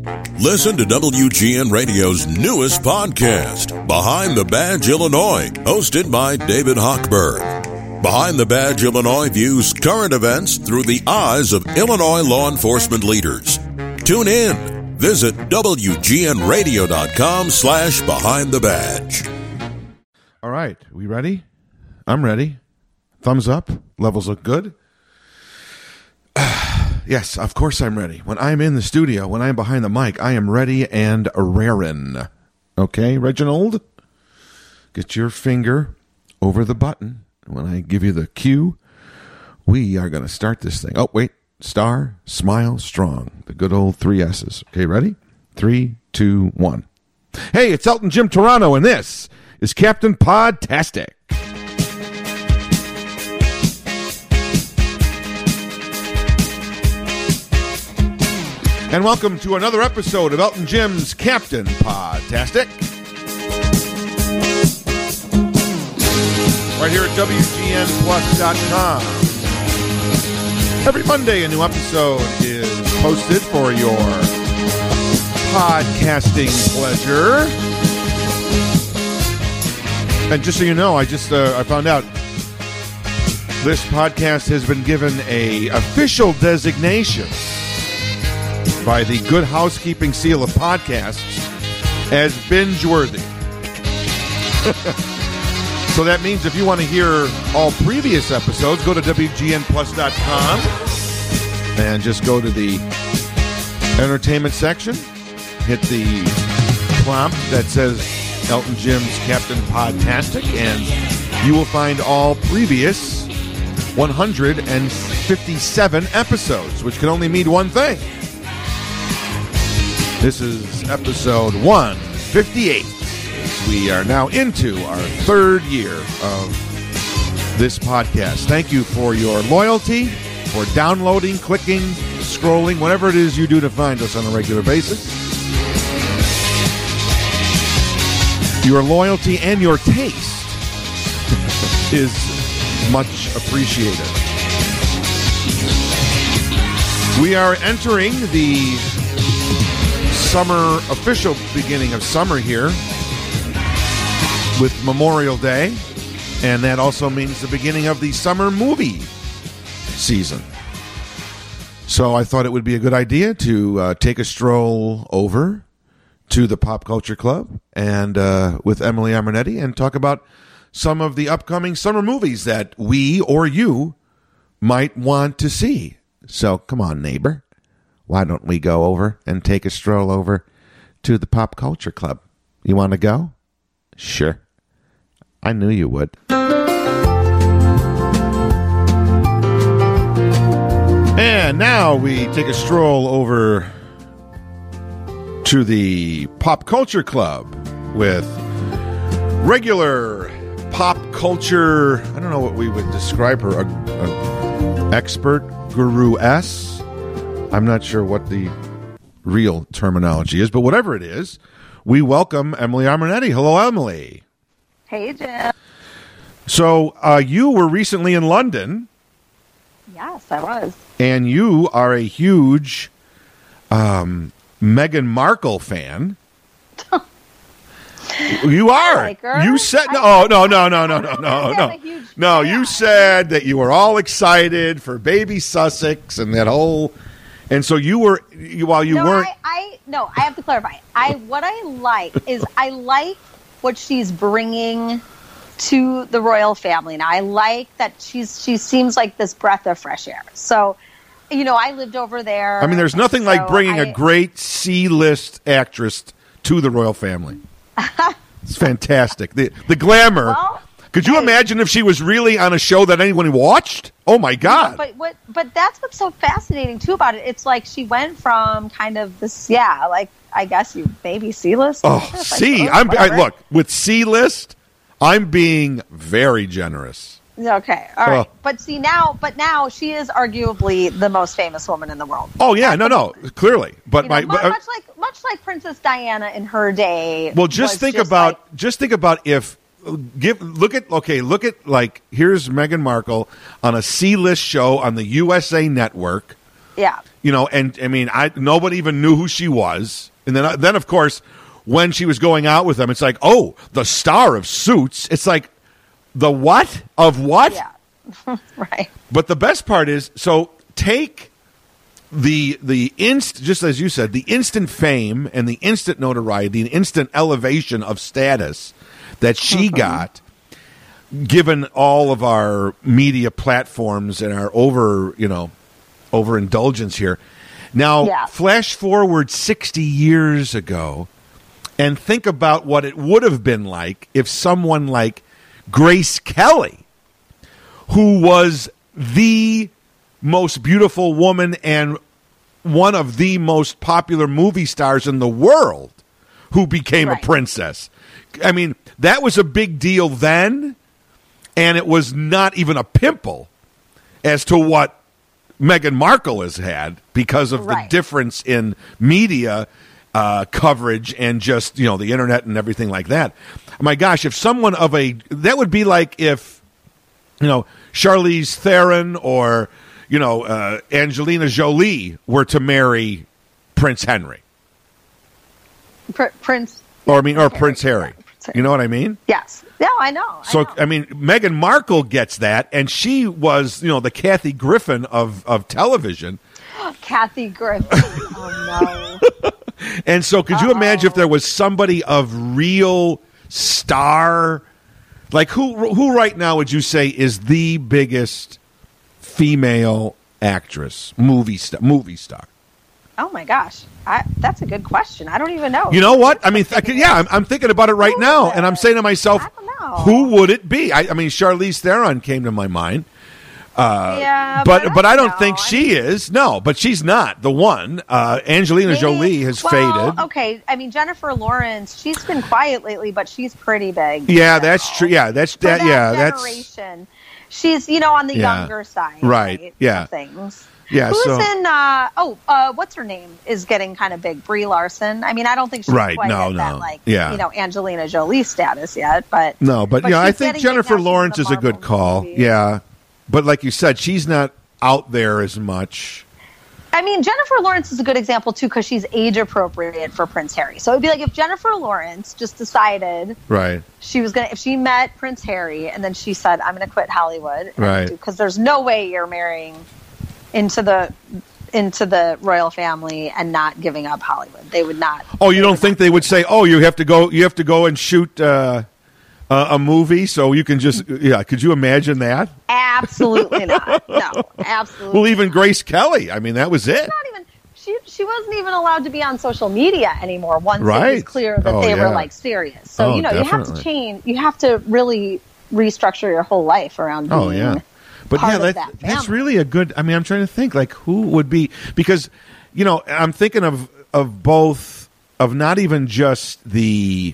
Listen to WGN Radio's newest podcast, Behind the Badge Illinois, hosted by David Hochberg. Behind the Badge Illinois views current events through the eyes of Illinois law enforcement leaders. Tune in. Visit WGNRadio.com/Behind the Badge. All right, we ready? I'm ready. Thumbs up. Levels look good. Yes, of course I'm ready. When I'm in the studio, when I'm behind the mic, I am ready and raring. Okay, Reginald? Get your finger over the button. When I give you the cue, we are going to start this thing. Oh, wait. Star, smile, strong. The good old 3 S's. Okay, ready? 3, 2, 1. Hey, it's Elton Jim Toronto, and this is Captain Podtastic. And welcome to another episode of Elton Jim's Captain Podtastic. Right here at WGNPlus.com. Every Monday, a new episode is posted for your podcasting pleasure. And just so you know, I found out this podcast has been given a official designation by the Good Housekeeping Seal of Podcasts as binge-worthy. So that means if you want to hear all previous episodes, go to WGNPlus.com and just go to the entertainment section, hit the prompt that says Elton Jim's Captain Podtastic, and you will find all previous 157 episodes, which can only mean one thing. This is episode 158. We are now into our third year of this podcast. Thank you for your loyalty, for downloading, clicking, scrolling, whatever it is you do to find us on a regular basis. Your loyalty and your taste is much appreciated. We are entering the official beginning of summer here with Memorial Day, and that also means the beginning of the summer movie season. So I thought it would be a good idea to take a stroll over to the Pop Culture Club and with Emily Amernetti and talk about some of the upcoming summer movies that we or you might want to see. So come on, neighbor. Why don't we go over and take a stroll over to the Pop Culture Club? You want to go? Sure. I knew you would. And now we take a stroll over to the Pop Culture Club with regular pop culture, I don't know what we would describe her, a expert, Guru S. I'm not sure what the real terminology is, but whatever it is, we welcome Emily Amernetti. Hello, Emily. Hey, Jim. So you were recently in London. Yes, I was. And you are a huge Meghan Markle fan. You are. I like her. You said no. You said that you were all excited for baby Sussex and that whole. And so you were, while you weren't. I have to clarify. What I like is I like what she's bringing to the royal family. Now, I like that she seems like this breath of fresh air. So, I lived over there. I mean, there's nothing like bringing a great C-list actress to the royal family. It's fantastic. The glamour. Well, could you imagine if she was really on a show that anyone watched? Oh my God! But that's what's so fascinating too about it. It's like she went from kind of this, I guess you maybe C-list. Oh, C. Look, with C-list, I'm being very generous. Okay, all right. But now she is arguably the most famous woman in the world. Oh yeah, no, clearly. But much like Princess Diana in her day. Well, just think about if. Look at like here's Meghan Markle on a C-list show on the USA Network. Yeah. You know, and I mean, nobody even knew who she was. And then of course, when she was going out with them, it's like, oh, the star of Suits. It's like, the what? Of what? Yeah. Right. But the best part is, so take just as you said, the instant fame and the instant notoriety, the instant elevation of status that she got, given all of our media platforms and our overindulgence here. Now, flash forward 60 years ago and think about what it would have been like if someone like Grace Kelly, who was the most beautiful woman and one of the most popular movie stars in the world, who became a princess. I mean, that was a big deal then, and it was not even a pimple as to what Meghan Markle has had because of the difference in media coverage and just, you know, the internet and everything like that. My gosh, if someone that would be like if, you know, Charlize Theron or, you know, Angelina Jolie were to marry Prince Henry. Prince Harry. You know what I mean? Yes. No, I know. So, I mean, Meghan Markle gets that, and she was, you know, the Kathy Griffin of television. Kathy Griffin. Oh, no. And so could you imagine if there was somebody of real star, like who right now would you say is the biggest female actress, movie star? Oh, my gosh. That's a good question. I don't even know. You know what? I mean, I'm thinking about it right now, and I'm saying to myself, who would it be? I mean, Charlize Theron came to my mind. But I don't think she is. No, but she's not the one. Angelina Jolie has faded. Okay, I mean Jennifer Lawrence. She's been quiet lately, but she's pretty big. Yeah, that's true. Yeah, that's that. Yeah, generation. She's on the younger side, right? Yeah, things. Yeah. Who's in? What's her name? Is getting kind of big. Brie Larson. I mean, I don't think she's quite at that Angelina Jolie status yet, but I think Jennifer Lawrence is a good call. Movie. Yeah. But like you said, she's not out there as much. I mean, Jennifer Lawrence is a good example, too, because she's age-appropriate for Prince Harry. So it would be like if Jennifer Lawrence just decided she was going to, if she met Prince Harry and then she said, I'm going to quit Hollywood. Because there's no way you're marrying into the royal family and not giving up Hollywood. They would not. Oh, you don't think they would say, oh, you have to go and shoot a movie so you can just could you imagine that? Absolutely not. No, absolutely. Well, even Grace Kelly, I mean, that was it. She wasn't even allowed to be on social media anymore once it was clear that they were like serious. So you have to change. You have to really restructure your whole life around being part of that family. That's really a good. I mean, I'm trying to think like who would be, because I'm thinking of both, of not even just the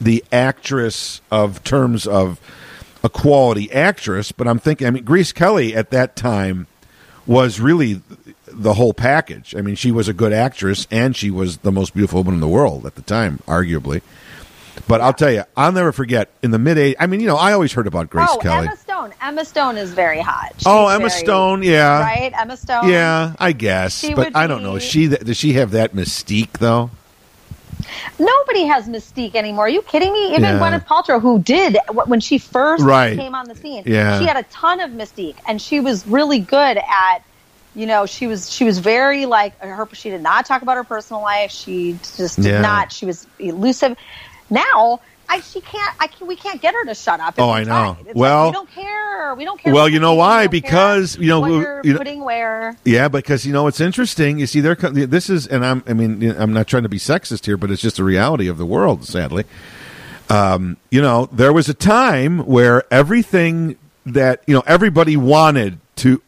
actress of terms of a quality actress, but I'm thinking, I mean, Grace Kelly at that time was really the whole package. I mean, she was a good actress and she was the most beautiful woman in the world at the time, arguably. But I'll tell you, I'll never forget in the mid-80s. I mean, I always heard about Grace Kelly. Emma Stone. Emma Stone is very hot. Emma Stone, yeah. Right? Emma Stone? Yeah, I guess. But I don't know. Does she have that mystique, though? Nobody has mystique anymore. Are you kidding me? Even Gwyneth Paltrow, who did, when she first came on the scene, she had a ton of mystique, and she was really good at, she was very she did not talk about her personal life. She just did not. She was elusive. Now, we can't get her to shut up. I know. Well, we don't care. We don't care. Well, you know why? Because what you're putting where. Yeah, because it's interesting. You see, this is, and I'm not trying to be sexist here, but it's just a reality of the world. Sadly, there was a time where everything that everybody wanted to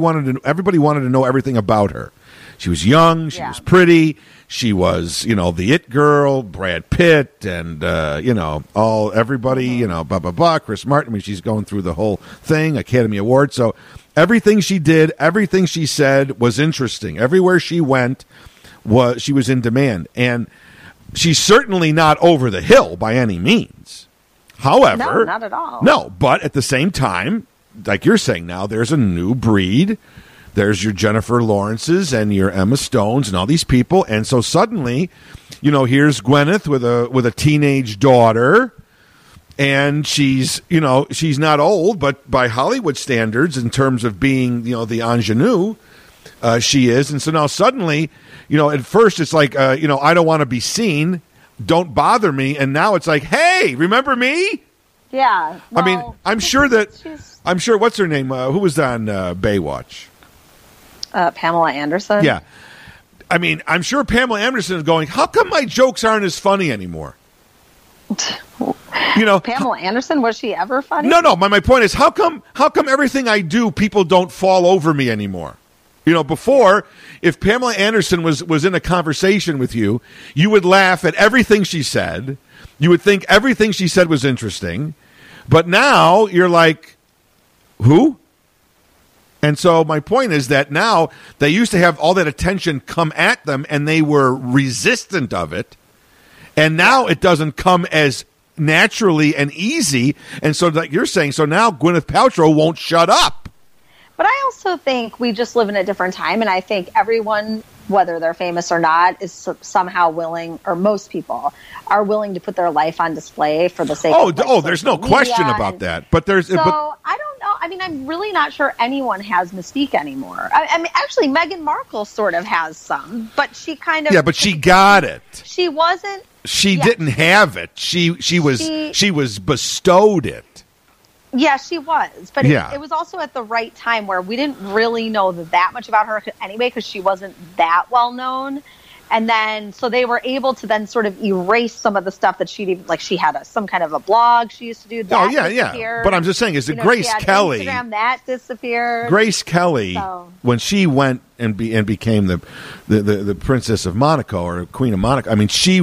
know everything about her. She was young. She was pretty. She was, the it girl, Brad Pitt, and everybody, blah blah blah. Chris Martin. I mean, she's going through the whole thing, Academy Award. So everything she did, everything she said was interesting. Everywhere she went, she was in demand, and she's certainly not over the hill by any means. However, no, not at all. No, but at the same time, like you're saying now, there's a new breed. there's your Jennifer Lawrences and your Emma Stones and all these people. And so suddenly, you know, here's Gwyneth with a teenage daughter. And she's not old, but by Hollywood standards, in terms of being, you know, the ingenue, she is. And so now suddenly, you know, at first it's like, you know, I don't want to be seen. Don't bother me. And now it's like, hey, remember me? Yeah. Well, I mean, I'm sure what's her name? Who was on Baywatch? Pamela Anderson. Yeah. I mean, I'm sure Pamela Anderson is going, how come my jokes aren't as funny anymore? You know, Pamela Anderson, was she ever funny? No. My point is, how come everything I do, people don't fall over me anymore? You know, before, if Pamela Anderson was in a conversation with you, you would laugh at everything she said. You would think everything she said was interesting. But now you're like, who? And so my point is that now they used to have all that attention come at them, and they were resistant of it. And now it doesn't come as naturally and easy. And so, like you're saying, so now Gwyneth Paltrow won't shut up. But I also think we just live in a different time, and I think everyone, whether they're famous or not, is somehow willing, or most people are willing to put their life on display for the sake of there's no question about that. But I don't know. I mean, I'm really not sure anyone has mystique anymore. I mean, actually, Meghan Markle sort of has some, but she kind of... Yeah, but she got it. She wasn't... She didn't have it. She was bestowed it. Yeah, she was. But yeah. It was also at the right time where we didn't really know that much about her anyway, because she wasn't that well known. And then, so they were able to then sort of erase some of the stuff that she'd even, like she had some kind of a blog she used to do. That disappeared. But I'm just saying, is that Grace Kelly? Instagram, that disappeared. Grace Kelly, when she went and became the Princess of Monaco, or Queen of Monaco, I mean, she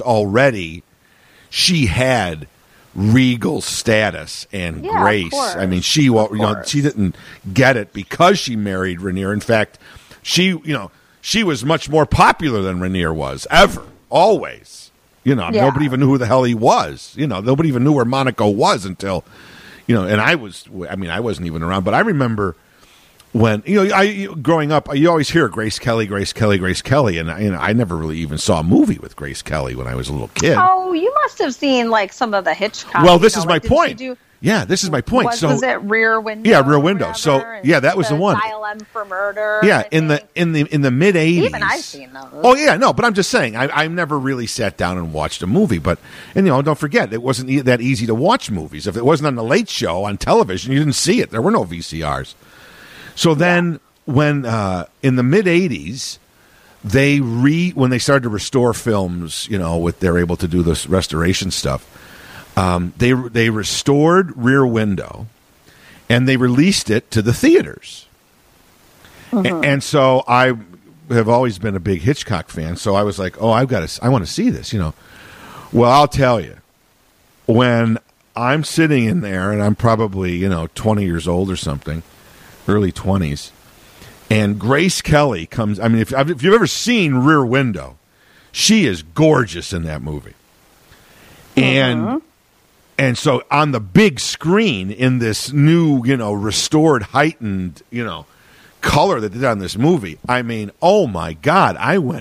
had regal status and grace. I mean, she didn't get it because she married Rainier. In fact, she was much more popular than Rainier was ever, always. You know, nobody even knew who the hell he was. You know, nobody even knew where Monaco was until, you know, and I wasn't even around, but I remember when, you know, growing up, you always hear Grace Kelly, and I never really even saw a movie with Grace Kelly when I was a little kid. Oh, you must have seen like some of the Hitchcock. Well, this is my point. This is my point. Was it Rear Window? Yeah, Rear Window. So that was the one. Dial M for Murder. Yeah, in the mid '80s. Even I've seen those. Oh yeah, no, but I'm just saying, I never really sat down and watched a movie. But you know, don't forget, it wasn't that easy to watch movies. If it wasn't on the Late Show on television, you didn't see it. There were no VCRs. So then, when in the mid '80s, when they started to restore films, you know, they're able to do this restoration stuff. They restored Rear Window, and they released it to the theaters. Mm-hmm. And so I have always been a big Hitchcock fan. So I was like, oh, I want to see this, you know. Well, I'll tell you, when I'm sitting in there, and I'm probably, you know, 20 years old or something, early 20s, and Grace Kelly comes. I mean, if you've ever seen Rear Window, she is gorgeous in that movie. And so on the big screen in this new, you know, restored, heightened, you know, color that they did on this movie, I mean, oh my God, I was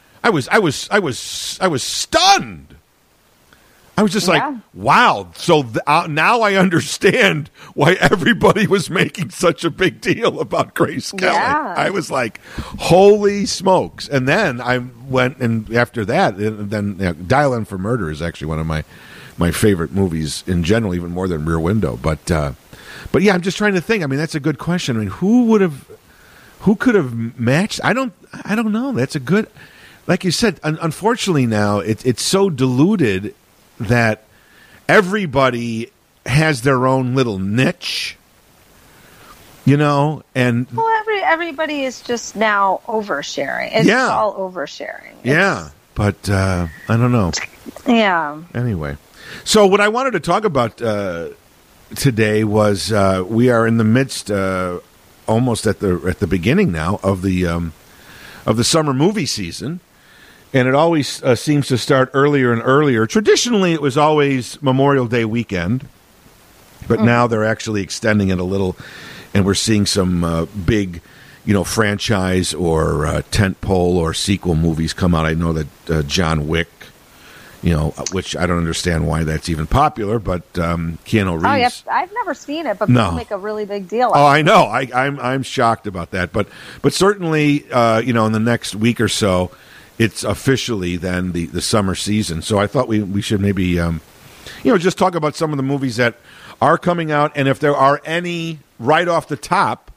stunned. I was just like, wow. So now I understand why everybody was making such a big deal about Grace Kelly. Yeah. I was like, holy smokes. And then I went, and after that, then Dial M for Murder is actually one of my favorite movies in general, even more than Rear Window. But yeah, I'm just trying to think. I mean, that's a good question. I mean, who could have matched? I don't know. That's a good, like you said, unfortunately now it's so diluted that everybody has their own little niche, you know, and everybody is just now oversharing. It's all oversharing. But I don't know. Yeah. Anyway, so what I wanted to talk about today was we are in the midst, almost at the beginning now of the summer movie season. And it always seems to start earlier and earlier. Traditionally, it was always Memorial Day weekend, but now they're actually extending it a little, and we're seeing some big, franchise or tentpole or sequel movies come out. I know that John Wick, which I don't understand why that's even popular, but Keanu Reeves. Oh, yeah, I've never seen it, but people make a really big deal. Oh, I know. I'm shocked about that, but certainly, in the next week or so, it's officially then the summer season. So I thought we should maybe, just talk about some of the movies that are coming out, and if there are any right off the top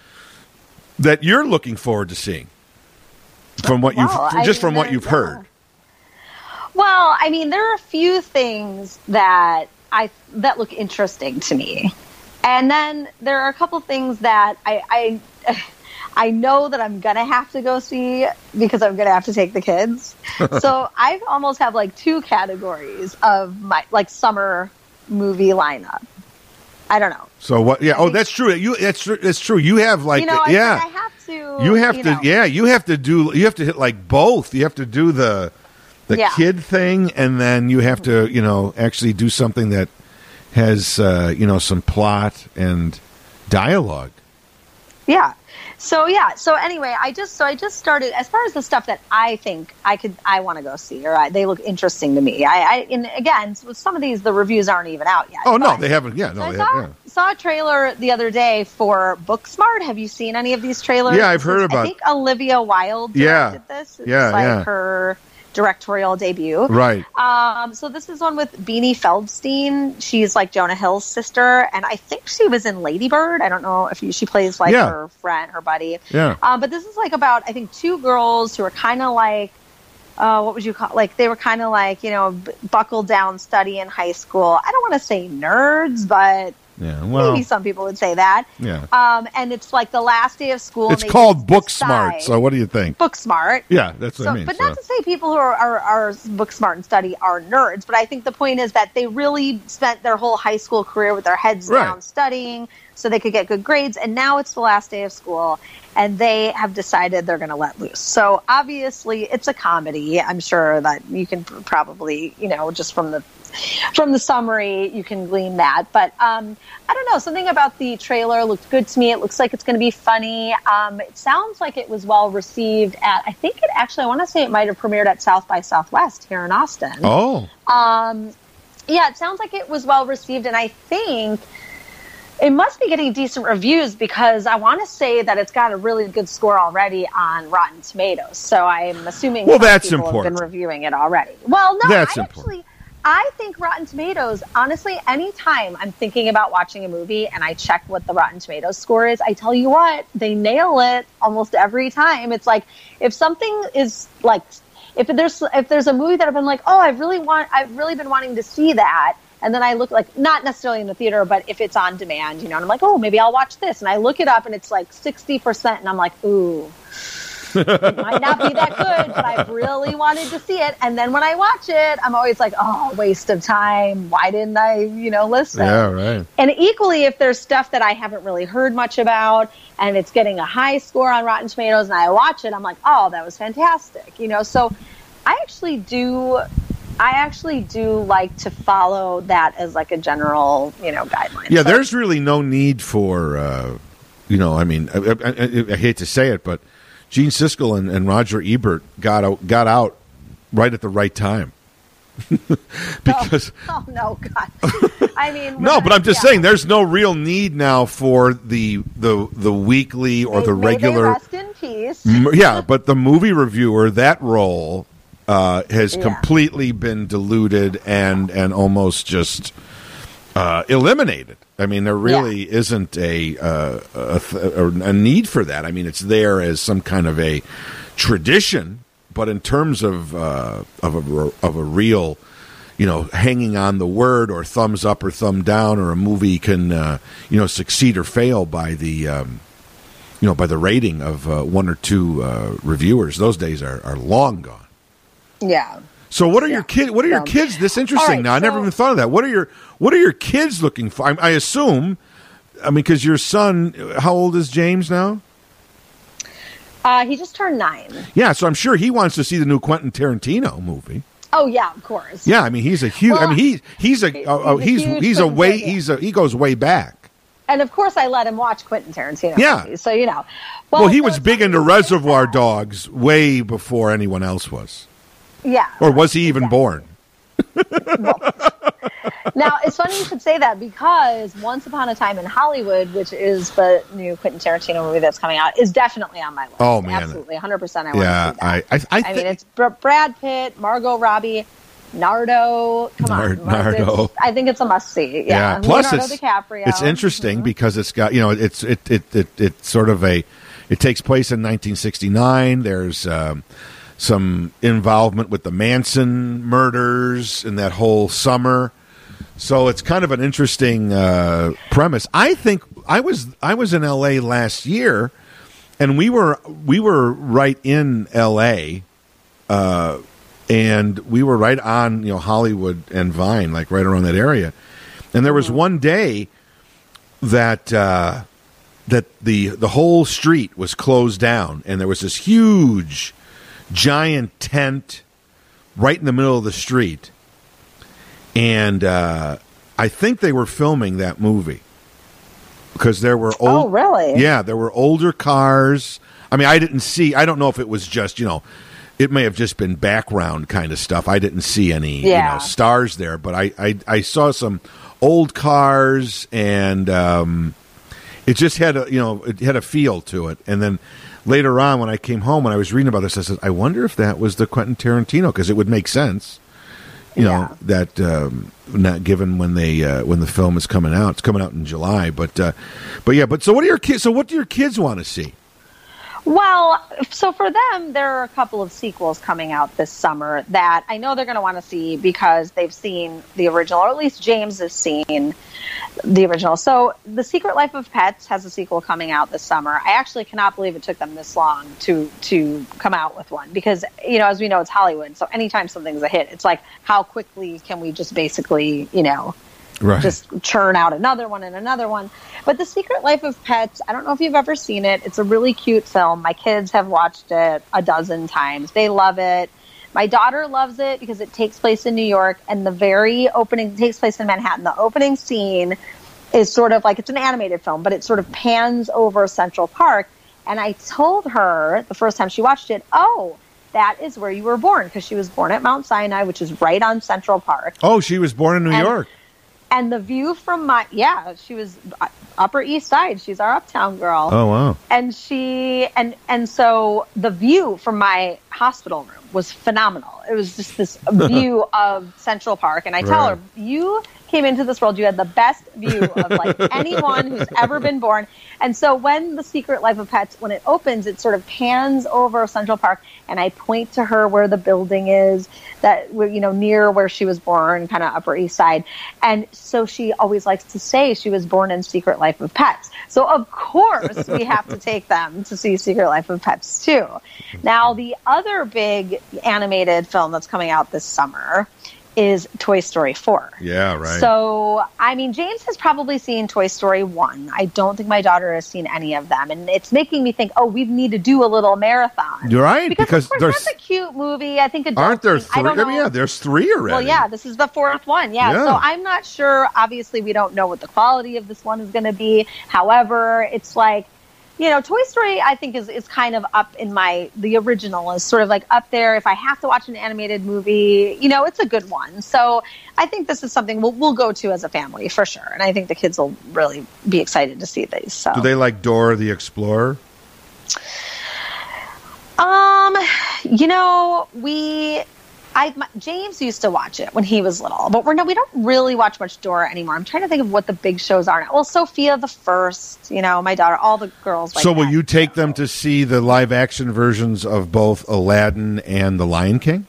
that you're looking forward to seeing from what what you've heard. Well, I mean, there are a few things that look interesting to me, and then there are a couple things that I know that I'm gonna have to go see because I'm gonna have to take the kids. So I almost have like two categories of my summer movie lineup. I don't know. So what? Yeah. That's true. It's true. You have I have to. You have to. Yeah. You have to hit like both. You have to do the kid thing, and then you have to actually do something that has some plot and dialogue. Yeah. So anyway, I just started, as far as the stuff that I think I want to go see, or they look interesting to me. And again, with some of these, the reviews aren't even out yet. Oh no, they haven't. Yeah, no, I saw a trailer the other day for Booksmart. Have you seen any of these trailers? Yeah, I've heard about. I think Olivia Wilde directed this. It's her directorial debut. Right. So this is one with Beanie Feldstein. She's like Jonah Hill's sister, and I think she was in Lady Bird. I don't know if she plays her friend, her buddy. Yeah. But this is about, I think, two girls who are kind of like, what would you call, they were kind of like, buckled down study in high school. I don't want to say nerds, but maybe some people would say that. Yeah. And it's like the last day of school. It's called Booksmart. So what do you think? Booksmart. Yeah, that's what I mean. But not to say people who are Booksmart and study are nerds, but I think the point is that they really spent their whole high school career with their heads down studying so they could get good grades. And now it's the last day of school, and they have decided they're going to let loose. So obviously it's a comedy. I'm sure that you can probably, just from the summary, you can glean that. But I don't know. Something about the trailer looked good to me. It looks like it's going to be funny. It sounds like it was well received at, I think it actually, I want to say it might have premiered at South by Southwest here in Austin. Oh. Yeah, it sounds like it was well received. And I think it must be getting decent reviews because I want to say that it's got a really good score already on Rotten Tomatoes. So I'm assuming people have been reviewing it already. Well, no, I think Rotten Tomatoes, honestly, anytime I'm thinking about watching a movie and I check what the Rotten Tomatoes score is, I tell you what, they nail it almost every time. It's like, if something is like, if there's a movie that I've been like, oh, I've really been wanting to see that. And then I look, like, not necessarily in the theater, but if it's on demand, and I'm like, oh, maybe I'll watch this. And I look it up and it's like 60%. And I'm like, ooh, it might not be that good, but I really wanted to see it. And then when I watch it, I'm always like, oh, waste of time. Why didn't I, listen? Yeah, right. And equally, if there's stuff that I haven't really heard much about and it's getting a high score on Rotten Tomatoes and I watch it, I'm like, oh, that was fantastic. So I actually do like to follow that as like a general, guideline. Yeah, so there's really no need for, I mean, I hate to say it, but Gene Siskel and Roger Ebert got out right at the right time. Because oh no, God! I mean, no, but I'm just saying, there's no real need now for the weekly or the regular. May they rest in peace. Yeah, but the movie reviewer, that role has completely been diluted and almost just eliminated. I mean, there really isn't a need for that. I mean, it's there as some kind of a tradition, but in terms of a real, hanging on the word or thumbs up or thumb down, or a movie can succeed or fail by the by the rating of one or two reviewers. Those days are long gone. Yeah. So what are your kids? What are your kids? This interesting. Right, now I never even thought of that. What are your kids looking for? I assume. I mean, because your son, how old is James now? He just turned 9. Yeah, so I'm sure he wants to see the new Quentin Tarantino movie. Oh yeah, of course. Yeah, I mean he's a huge. Well, I mean he goes way back. And of course, I let him watch Quentin Tarantino movies. So, Well, he was big into Reservoir Dogs way before anyone else was. Yeah. Or was he even born? Now, it's funny you should say that because Once Upon a Time in Hollywood, which is the new Quentin Tarantino movie that's coming out, is definitely on my list. Oh, man. Absolutely. 100% I want to see that. I mean, it's Brad Pitt, Margot Robbie, Nardo. Come on. Nardo. I think it's a must-see. Yeah. Plus, Leonardo DiCaprio. It's interesting because it's got, it's sort of it takes place in 1969. There's some involvement with the Manson murders in that whole summer. So it's kind of an interesting premise. I think I was in L.A. last year, and we were right in L.A. And we were right on Hollywood and Vine, like right around that area. And there was one day that the whole street was closed down, and there was this huge, giant tent right in the middle of the street. And I think they were filming that movie because there were Oh, really? Yeah, there were older cars. I mean, I don't know if it was just, it may have just been background kind of stuff. I didn't see any stars there, but I saw some old cars, and it just had it had a feel to it. And then later on, when I came home and I was reading about this, I said, I wonder if that was the Quentin Tarantino, because it would make sense. That not given when the film is coming out. It's coming out in July, but so what do your kids? So what do your kids want to see? Well, so for them, there are a couple of sequels coming out this summer that I know they're going to want to see because they've seen the original, or at least James has seen the original. So The Secret Life of Pets has a sequel coming out this summer. I actually cannot believe it took them this long to come out with one because, as we know, it's Hollywood. So anytime something's a hit, it's like, how quickly can we just basically, right, just churn out another one and another one. But The Secret Life of Pets, I don't know if you've ever seen it. It's a really cute film. My kids have watched it a dozen times. They love it. My daughter loves it because it takes place in New York, and the very opening takes place in Manhattan. The opening scene is sort of like, it's an animated film, but it sort of pans over Central Park. And I told her the first time she watched it, oh, that is where you were born, because she was born at Mount Sinai, which is right on Central Park. Oh, she was born in New York. And the view from she was Upper East Side. She's our uptown girl. Oh, wow. And so the view from my hospital room was phenomenal. It was just this view of Central Park. And I tell her, you came into this world, you had the best view of like anyone who's ever been born. And so when The Secret Life of Pets, when it opens, it sort of pans over Central Park, and I point to her where the building is, that near where she was born, kind of Upper East Side. And so she always likes to say she was born in Secret Life of Pets. So of course we have to take them to see Secret Life of Pets too. Now the other big animated film that's coming out this summer is Toy Story 4. Yeah, right. So, I mean, James has probably seen Toy Story 1. I don't think my daughter has seen any of them. And it's making me think, we need to do a little marathon. You're right. Because of course, that's a cute movie. I think adults aren't there three? I mean, yeah, there's three already. Well, yeah, this is the fourth one. Yeah. So I'm not sure. Obviously, we don't know what the quality of this one is going to be. However, it's like, Toy Story, I think, is kind of up in the original is sort of like up there. If I have to watch an animated movie, it's a good one. So I think this is something we'll go to as a family for sure. And I think the kids will really be excited to see these. So. Do they like Dora the Explorer? James used to watch it when he was little, but we don't really watch much Dora anymore. I'm trying to think of what the big shows are now. Well, Sophia the First, my daughter, all the girls like So will you take them to see the live action versions of both Aladdin and The Lion King?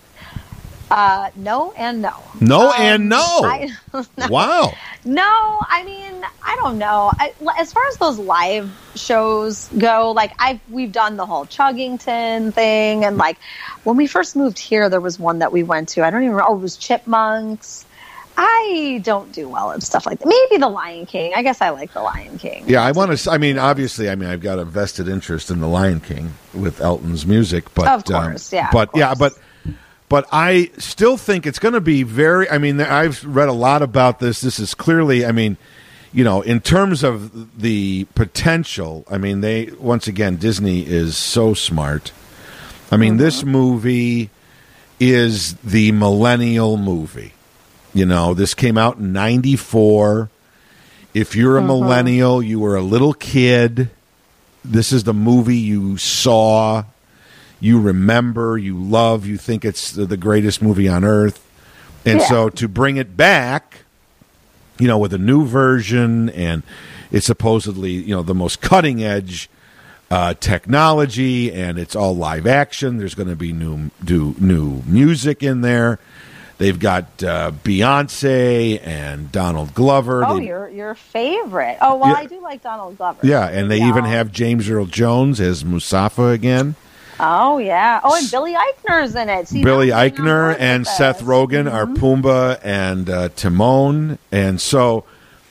No and no. No and no. No. Wow. No, I mean, I don't know. As far as those live shows go, we've done the whole Chuggington thing, and when we first moved here, there was one that we went to. I don't even remember. Oh, it was Chipmunks. I don't do well at stuff like that. Maybe The Lion King. I guess I like The Lion King. Yeah, obviously, I've got a vested interest in The Lion King with Elton's music, but of course, But I still think it's going to be I've read a lot about this. This is clearly, in terms of the potential, I mean, Disney is so smart. I mean, this movie is the millennial movie. This came out in 94. If you're a millennial, you were a little kid, this is the movie you saw, you remember, you love, you think it's the greatest movie on earth. And so to bring it back, with a new version, and it's supposedly, the most cutting edge technology, and it's all live action. There's going to be new music in there. They've got Beyonce and Donald Glover. Oh, your favorite. Oh, well, I do like Donald Glover. Yeah, and they even have James Earl Jones as Mustafa again. Oh, yeah. Oh, and Billy Eichner's in it. See, Billy Eichner and Seth Rogen are Pumbaa and Timon. And so,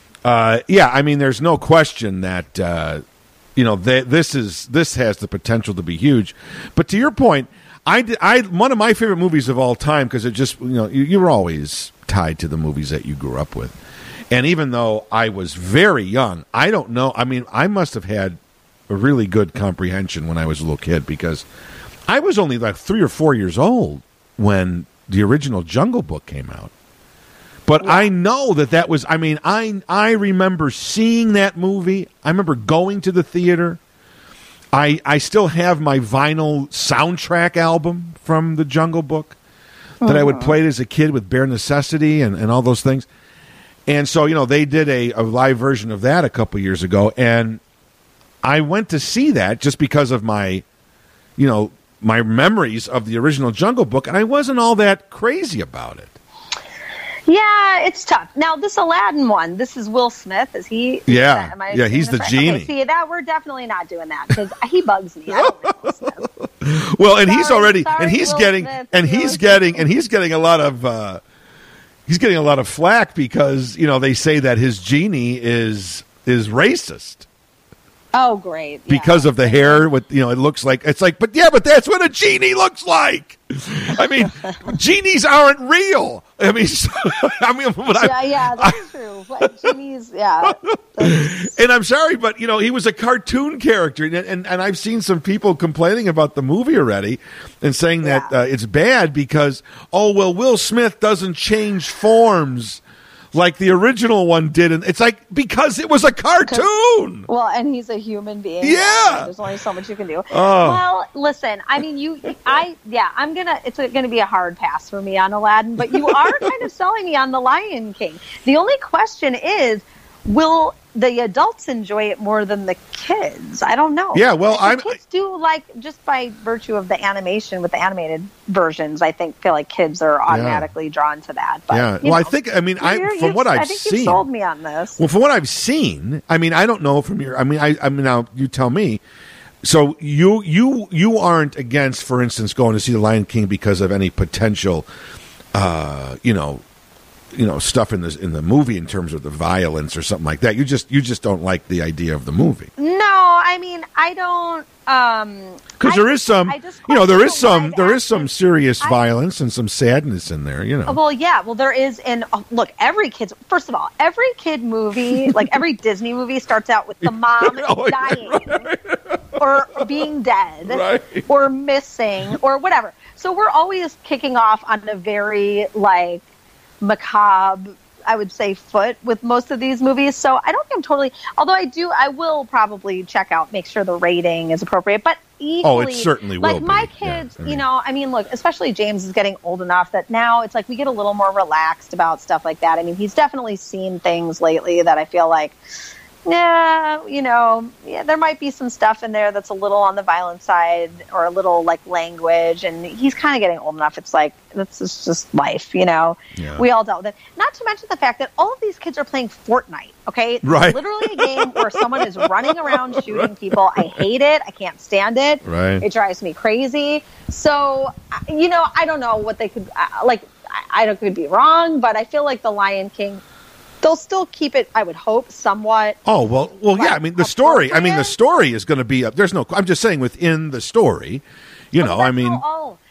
I mean, there's no question that, this has the potential to be huge. But to your point, I one of my favorite movies of all time, because it just, you were always tied to the movies that you grew up with. And even though I was very young, I don't know. I mean, I must have had a really good comprehension when I was a little kid, because I was only like 3 or 4 years old when the original Jungle Book came out. But I know that was, I mean, I remember seeing that movie. I remember going to the theater. I still have my vinyl soundtrack album from the Jungle Book that I would play as a kid with Bare Necessity and all those things. And so, they did a live version of that a couple years ago, and I went to see that just because of my memories of the original Jungle Book, and I wasn't all that crazy about it. Yeah, it's tough. Now, this Aladdin one, this is Will Smith. Is he? Yeah, he's the genie. Okay, see, we're definitely not doing that, because he bugs me. I don't like Will Smith. Well, and he's getting a lot of he's getting a lot of flack because they say that his genie is racist. Oh, great! Because of the hair, with it looks like but that's what a genie looks like. I mean, genies aren't real. I mean, that's true. Like, genies, And I'm sorry, but he was a cartoon character, and I've seen some people complaining about the movie already, and saying that it's bad because Will Smith doesn't change forms like the original one did, and it's like because it was a cartoon. Well, and he's a human being. Yeah, there's only so much you can do. Well, listen, I mean, it's gonna be a hard pass for me on Aladdin, but you are kind of selling me on The Lion King. The only question is, will the adults enjoy it more than the kids? I don't know. Yeah, well, kids do, like, just by virtue of the animation with the animated versions, I feel like kids are automatically drawn to that. But, I think, I mean, from what I've seen, you sold me on this. Well, from what I've seen, I mean, I don't know from your, I mean, now you tell me. So you aren't against, for instance, going to see The Lion King because of any potential, stuff in the movie in terms of the violence or something like that. You just don't like the idea of the movie. No, I mean, I don't. Because there is some, there is some serious violence and some sadness in there. Well, yeah. Well, there is. And look, first of all, every kid movie, like every Disney movie, starts out with the mom dying or being dead or missing or whatever. So we're always kicking off on a very macabre, I would say, foot with most of these movies. So I don't think I'm totally, although I will probably make sure the rating is appropriate, but equally, it certainly will be. My kids, I mean, look, especially James is getting old enough that now it's like we get a little more relaxed about stuff like that. I mean, he's definitely seen things lately that I feel like, there might be some stuff in there that's a little on the violent side or a little language, and he's kind of getting old enough. It's like, this is just life, We all dealt with it. Not to mention the fact that all of these kids are playing Fortnite, okay? Right. It's literally a game where someone is running around shooting people. I hate it. I can't stand it. Right. It drives me crazy. So, I don't know what they could, I could be wrong, but I feel like The Lion King, they'll still keep it, I would hope, somewhat. Oh, well, yeah. I mean, the story. I mean, the story is going to be. I'm just saying, within the story, I mean.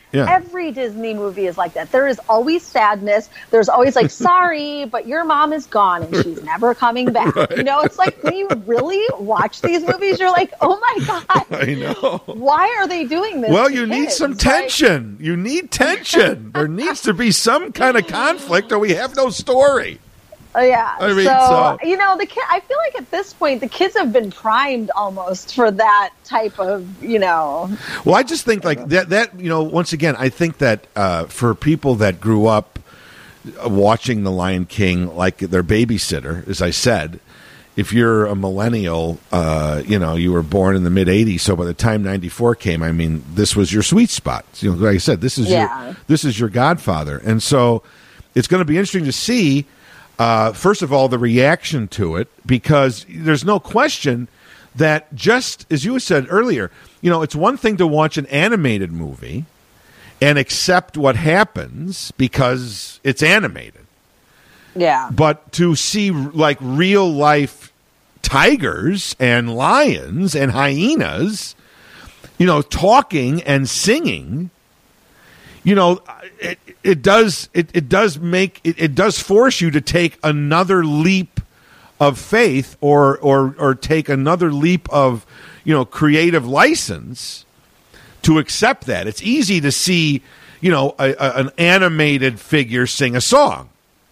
Yeah. Every Disney movie is like that. There is always sadness. There's always like, sorry, but your mom is gone and she's never coming back. Right. You know, it's like when you really watch these movies, you're like, oh my God. I know. Why are they doing this? Well, to you need kids? some tension. You need tension. There needs to be some kind of conflict or we have no story. Yeah. I mean, so, you know, I feel like at this point, the kids have been primed almost for that type of, you know. Well, I just think like that, you know, once again, I think that for people that grew up watching The Lion King like their babysitter, as I said, if you're a millennial, you know, you were born in the mid 80s. So by the time 94 came, I mean, this was your sweet spot. You know, like I said, this is your Godfather. And so it's going to be interesting to see, first of all, the reaction to it, because there's no question that, just as you said earlier, you know, it's one thing to watch an animated movie and accept what happens because it's animated. Yeah. But to see like real life tigers and lions and hyenas, you know, talking and singing, you know, it does force you to take another leap of faith or take another leap of, you know, creative license to accept that. It's easy to see, you know, an animated figure sing a song.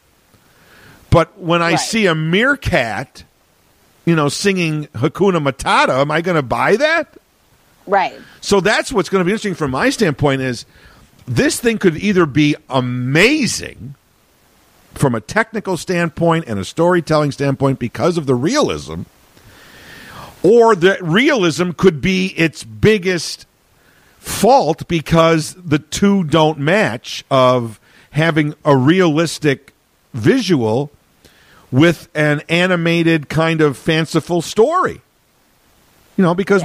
But when I see a meerkat, you know, singing Hakuna Matata, am I going to buy that? Right. So that's what's going to be interesting from my standpoint is this thing could either be amazing from a technical standpoint and a storytelling standpoint because of the realism, or the realism could be its biggest fault because the two don't match, of having a realistic visual with an animated kind of fanciful story. You know, because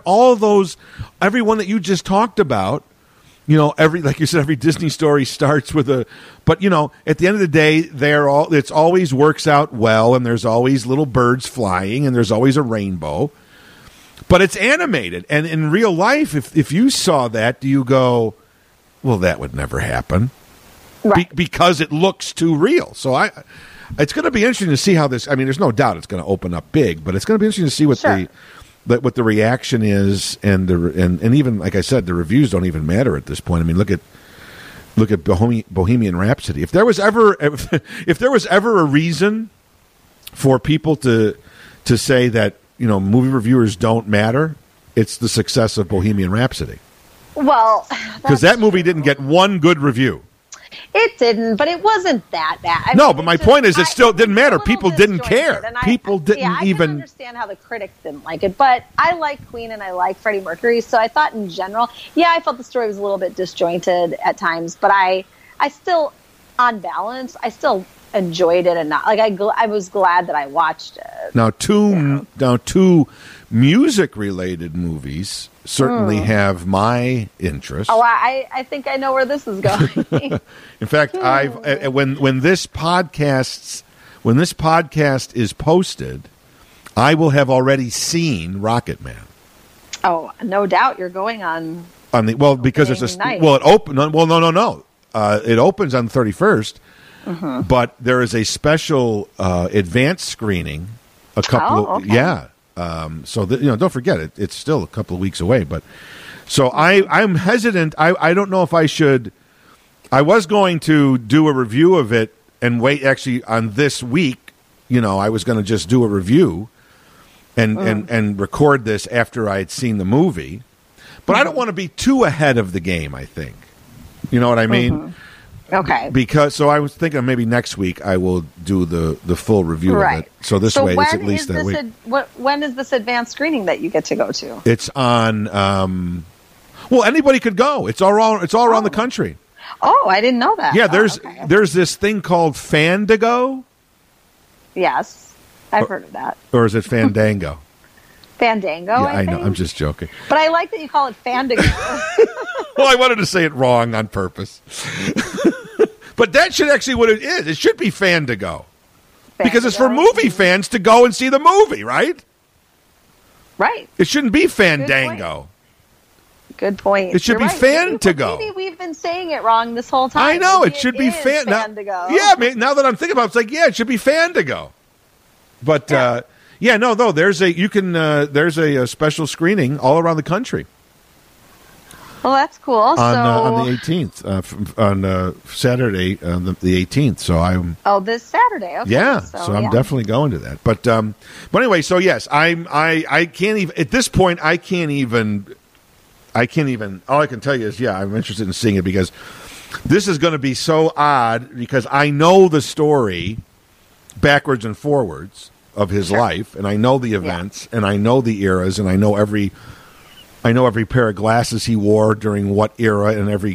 everyone that you just talked about, you know, like you said, every Disney story starts with but you know, at the end of the day, it's always works out well, and there's always little birds flying, and there's always a rainbow, but it's animated. And in real life, if you saw that, do you go, well, that would never happen? Right. Because it looks too real. So it's going to be interesting to see how this, I mean, there's no doubt it's going to open up big, but it's going to be interesting to see what the reaction is, and even, like I said, the reviews don't even matter at this point. I mean, look at Bohemian Rhapsody. If there was ever a reason for people to say that, you know, movie reviewers don't matter, it's the success of Bohemian Rhapsody. Well, because that movie didn't get one good review. It didn't, but it wasn't that bad. But my point is, it still didn't matter. People didn't care. People didn't even. I can understand how the critics didn't like it, but I like Queen and I like Freddie Mercury, so I thought in general, I felt the story was a little bit disjointed at times, but I still, on balance, I still enjoyed it enough. Like I was glad that I watched it. Now, two music-related movies certainly have my interest. Oh, I think I know where this is going. In fact, when this podcast is posted, I will have already seen Rocket Man. Oh, no doubt you're going on the because there's night. It opened. Well, no. It opens on the 31st, but there is a special advanced screening. A couple, so don't forget it. It's still a couple of weeks away, but so I'm hesitant. I don't know if I should. I was going to do a review of it and wait actually on this week. You know, I was going to just do a review and record this after I had seen the movie, but I don't want to be too ahead of the game. I think, you know what I mean. Okay. Because I was thinking maybe next week I will do the full review of it. So this way it's at least that week. When is this advanced screening that you get to go to? It's on. Well, anybody could go. It's all around the country. Oh, I didn't know that. Yeah, there's this thing called Fandango. Yes, I've heard of that. Or is it Fandango? Fandango. Yeah, I know. I'm just joking. But I like that you call it Fandango. Well, I wanted to say it wrong on purpose. But that should actually what it is. It should be Fandango. Because it's for movie fans to go and see the movie, right? Right. It shouldn't be Fandango. Good point. It should be You're right. fan to go. Maybe we've been saying it wrong this whole time. I know. Maybe it should be fan to go. Yeah, now that I'm thinking about it, it's like, yeah, it should be fan to go. But, there's a special screening all around the country. Well, that's cool. On the 18th, on Saturday, the 18th. So I'm. Oh, this Saturday. Okay. Yeah. So I'm definitely going to that. But anyway, so yes, I can't even at this point. I can't even. All I can tell you is, I'm interested in seeing it because this is going to be so odd because I know the story backwards and forwards of his life, and I know the events, and I know the eras, and I know every pair of glasses he wore during what era and every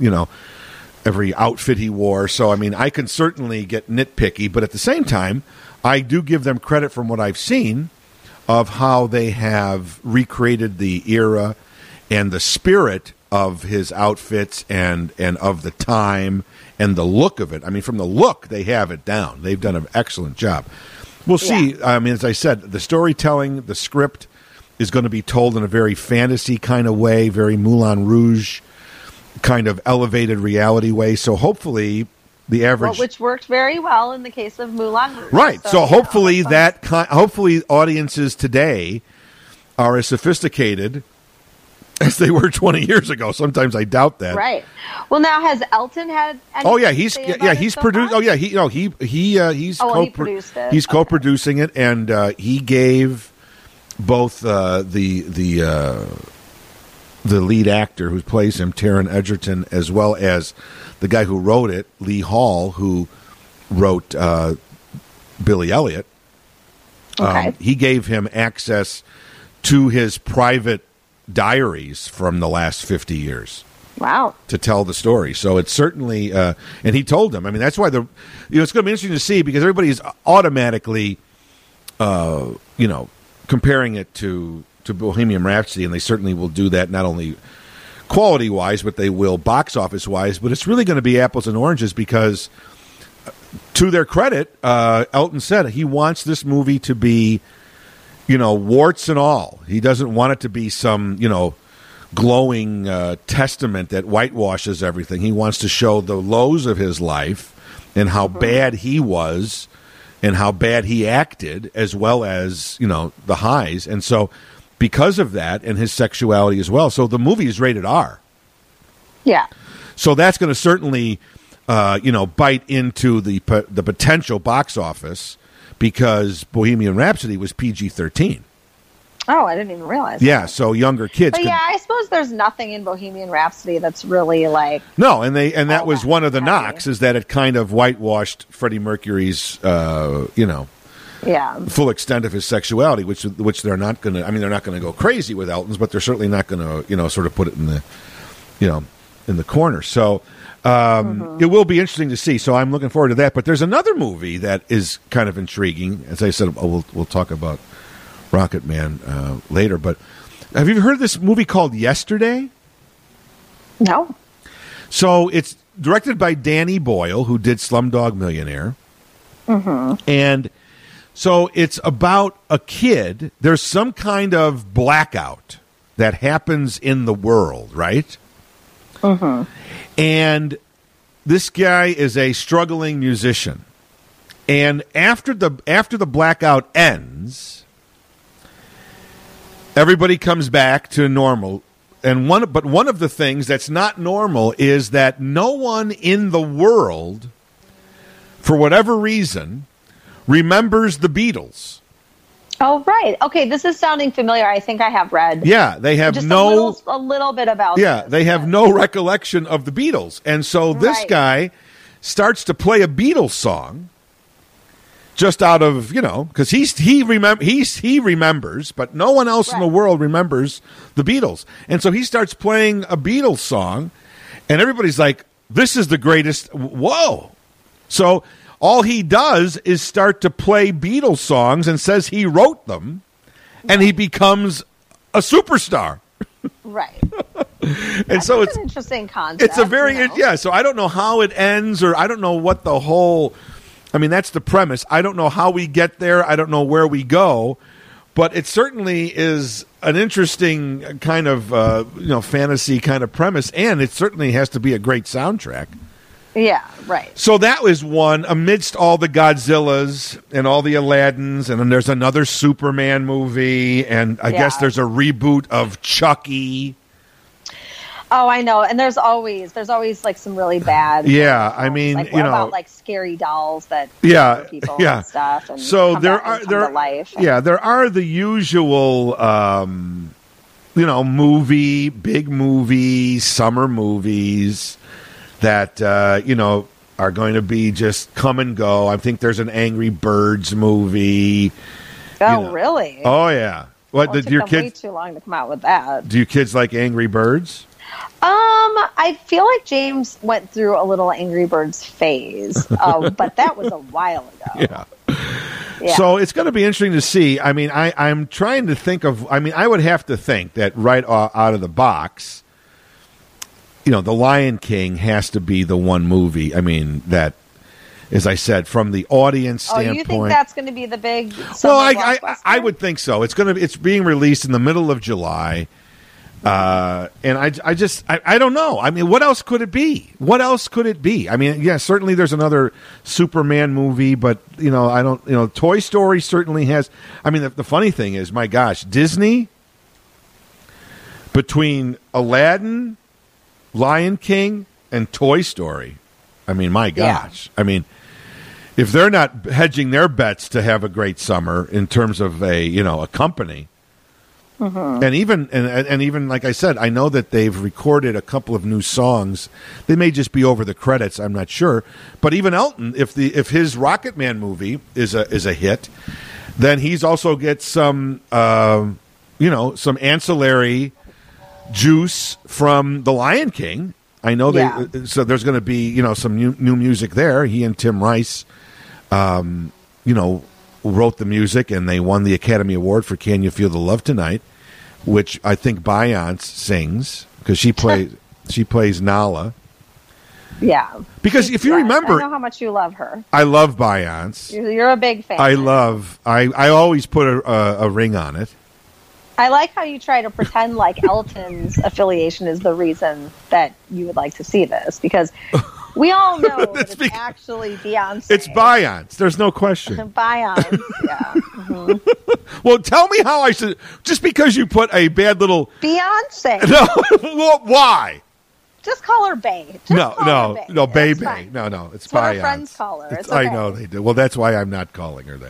outfit he wore. So, I mean, I can certainly get nitpicky, but at the same time, I do give them credit from what I've seen of how they have recreated the era and the spirit of his outfits and of the time and the look of it. I mean, from the look, they have it down. They've done an excellent job. We'll see. I mean, as I said, the storytelling, the script is going to be told in a very fantasy kind of way, very Moulin Rouge kind of elevated reality way. So hopefully the average... which worked very well in the case of Moulin Rouge. Right. So hopefully hopefully audiences today are as sophisticated as they were 20 years ago. Sometimes I doubt that. Right. Well, now has Elton had? He's produced. So he's he produced it. He's co-producing it, and he gave both the lead actor who plays him, Taron Egerton, as well as the guy who wrote it, Lee Hall, who wrote Billy Elliot. Okay. He gave him access to his private diaries from the last 50 years. Wow. To tell the story. So it's certainly, and he told them, I mean, that's why it's going to be interesting to see because everybody's automatically, comparing it to Bohemian Rhapsody, and they certainly will do that not only quality-wise, but they will box office-wise, but it's really going to be apples and oranges because, to their credit, Elton said he wants this movie to be warts and all. He doesn't want it to be some, glowing testament that whitewashes everything. He wants to show the lows of his life and how bad he was and how bad he acted, as well as, the highs. And so because of that and his sexuality as well. So the movie is rated R. Yeah. So that's going to certainly, bite into the potential box office, because Bohemian Rhapsody was PG-13. Oh, I didn't even realize Yeah, that. So younger kids. But I suppose there's nothing in Bohemian Rhapsody that's really like... No, and that was one of the knocks, is that it kind of whitewashed Freddie Mercury's, full extent of his sexuality, which they're not going to... I mean, they're not going to go crazy with Elton's, but they're certainly not going to, sort of put it in the, in the corner. So... It will be interesting to see, so I'm looking forward to that. But there's another movie that is kind of intriguing. As I said, we'll talk about Rocket Man later. But have you heard of this movie called Yesterday? No. So it's directed by Danny Boyle, who did Slumdog Millionaire. Mm-hmm. And so it's about a kid. There's some kind of blackout that happens in the world, right? Mm-hmm. And this guy is a struggling musician. And after the blackout ends, everybody comes back to normal. And one of the things that's not normal is that no one in the world, for whatever reason, remembers the Beatles. Oh, right. Okay, this is sounding familiar. I think I have read. Yeah, they have just a little bit about. Yeah, they have no recollection of the Beatles, and so this guy starts to play a Beatles song, just out of because he remembers, but no one else in the world remembers the Beatles, and so he starts playing a Beatles song, and everybody's like, "This is the greatest!" Whoa! So. All he does is start to play Beatles songs and says he wrote them, and he becomes a superstar. Right. And so it's an interesting concept. It's a very So I don't know how it ends, or I don't know what the whole. I mean, that's the premise. I don't know how we get there. I don't know where we go, But it certainly is an interesting kind of fantasy kind of premise, and it certainly has to be a great soundtrack. Yeah, right. So that was one amidst all the Godzillas and all the Aladdins, and then there's another Superman movie, and I guess there's a reboot of Chucky. Oh, I know. And there's always like some really bad. Yeah, I mean, like, what about like scary dolls that people and stuff. And so come to life. Yeah, there are the usual, big movie, summer movies that are going to be just come and go. I think there's an Angry Birds movie. Oh, really? Oh, yeah. What did your kids? Way too long to come out with that. Do your kids like Angry Birds? I feel like James went through a little Angry Birds phase, but that was a while ago. Yeah. So it's going to be interesting to see. I mean, I'm trying to think of. I mean, I would have to think that right out of the box, The Lion King has to be the one movie. I mean, that, as I said, from the audience standpoint. Oh, you think that's going to be the big? Well, I would think so. It's being released in the middle of July. And I don't know. I mean, what else could it be? I mean, yeah, certainly there's another Superman movie, but I don't. Toy Story certainly has. I mean, the funny thing is, my gosh, Disney, between Aladdin, Lion King, and Toy Story. I mean, my gosh. Yeah. I mean, if they're not hedging their bets to have a great summer in terms of a company. Mm-hmm. And even like I said, I know that they've recorded a couple of new songs. They may just be over the credits. I'm not sure. But even Elton, if his Rocket Man movie is a hit, then he's also gets some some ancillary juice from The Lion King. I know so there's going to be some new music there. He and Tim Rice, wrote the music, and they won the Academy Award for "Can You Feel the Love Tonight," which I think Beyonce sings because she plays Nala. Yeah, because if you remember, I know how much you love her. I love Beyonce. You're a big fan. I always put a ring on it. I like how you try to pretend like Elton's affiliation is the reason that you would like to see this, because we all know that it's actually Beyonce. It's Beyonce. There's no question. Beyonce, yeah. Mm-hmm. Well, tell me how I should. Just because you put a bad little Beyonce. No, why? Just call her Bae. No, Bae. No, it's what Beyonce. Our friends call her. It's okay. I know they do. Well, that's why I'm not calling her that.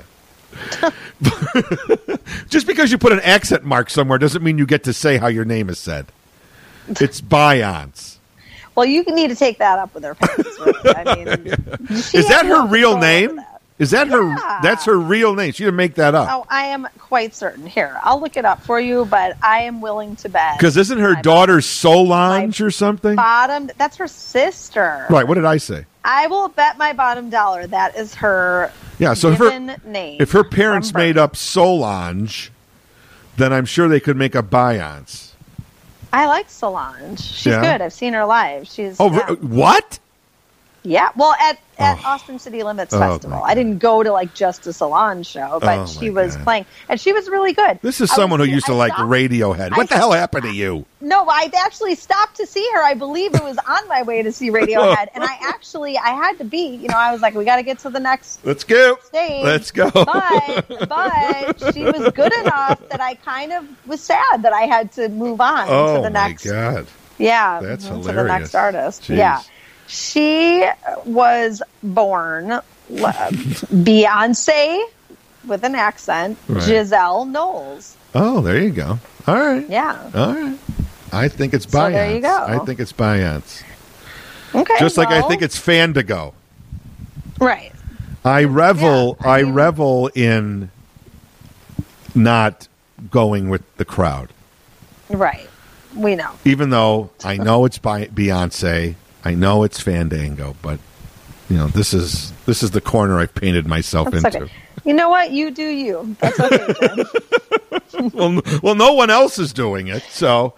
Just because you put an accent mark somewhere doesn't mean you get to say how your name is said. It's Beyonce. Well, you need to take that up with her parents. Really. I mean, is that her real name? Is that her? That's her real name. She didn't make that up. Oh, I am quite certain. Here, I'll look it up for you, but I am willing to bet. Because isn't her daughter Solange or something? That's her sister. Right. What did I say? I will bet my bottom dollar that is her. Yeah. So name. If her parents made up Solange, then I'm sure they could make a Beyonce. I like Solange. She's good. I've seen her live. She's what? Yeah, well, at Austin City Limits Festival. I didn't go to just a Solange show, but she was playing, and she was really good. This is someone who used to like Radiohead. What the hell happened to you? No, I actually stopped to see her. I believe it was on my way to see Radiohead, and I had to be, I was like, we got to get to the next Let's go. stage. Let's go. But she was good enough that I kind of was sad that I had to move on to the next. Oh, my God. Yeah. That's hilarious. To the next artist. Jeez. Yeah. She was born Beyonce with an accent, right. Giselle Knowles. Oh, there you go. All right. Yeah. All right. I think it's Beyonce. So there you go. I think it's Beyonce. Okay. Just like I think it's Fandigo. Right. I revel in not going with the crowd. Right. We know. Even though I know it's Beyonce. I know it's Fandango, but this is the corner I've painted myself into. Okay. You know what? You do you. That's okay, Jim. well, no one else is doing it, so.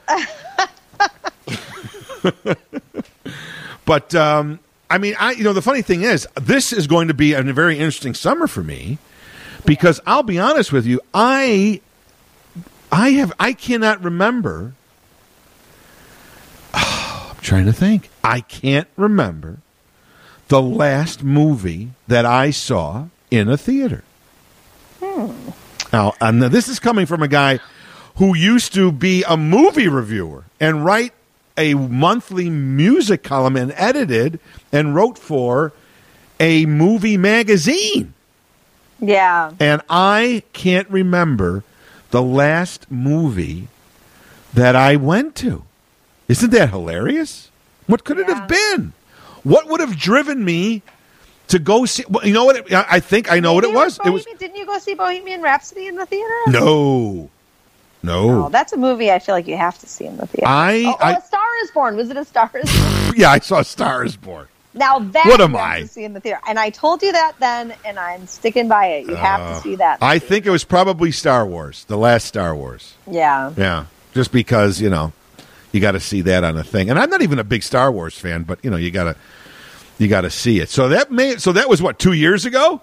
But the funny thing is, this is going to be a very interesting summer for me, because I'll be honest with you, I I cannot remember. I'm trying to think. I can't remember the last movie that I saw in a theater. Now, this is coming from a guy who used to be a movie reviewer and write a monthly music column and edited and wrote for a movie magazine. Yeah. And I can't remember the last movie that I went to. Isn't that hilarious? What could it have been? What would have driven me to go see? Well, you know what? I think I know what it was. Didn't you go see Bohemian Rhapsody in the theater? No. Oh, that's a movie I feel like you have to see in the theater. A Star is Born. Was it A Star is Born? Yeah, I saw A Star is Born. Now that what am you I? have to see in the theater, and I told you that then, and I'm sticking by it. You have to see that. I think it was probably Star Wars, the last Star Wars. Yeah, just because you got to see that on a thing, and I'm not even a big Star Wars fan, but you got to see it. So that was what, 2 years ago?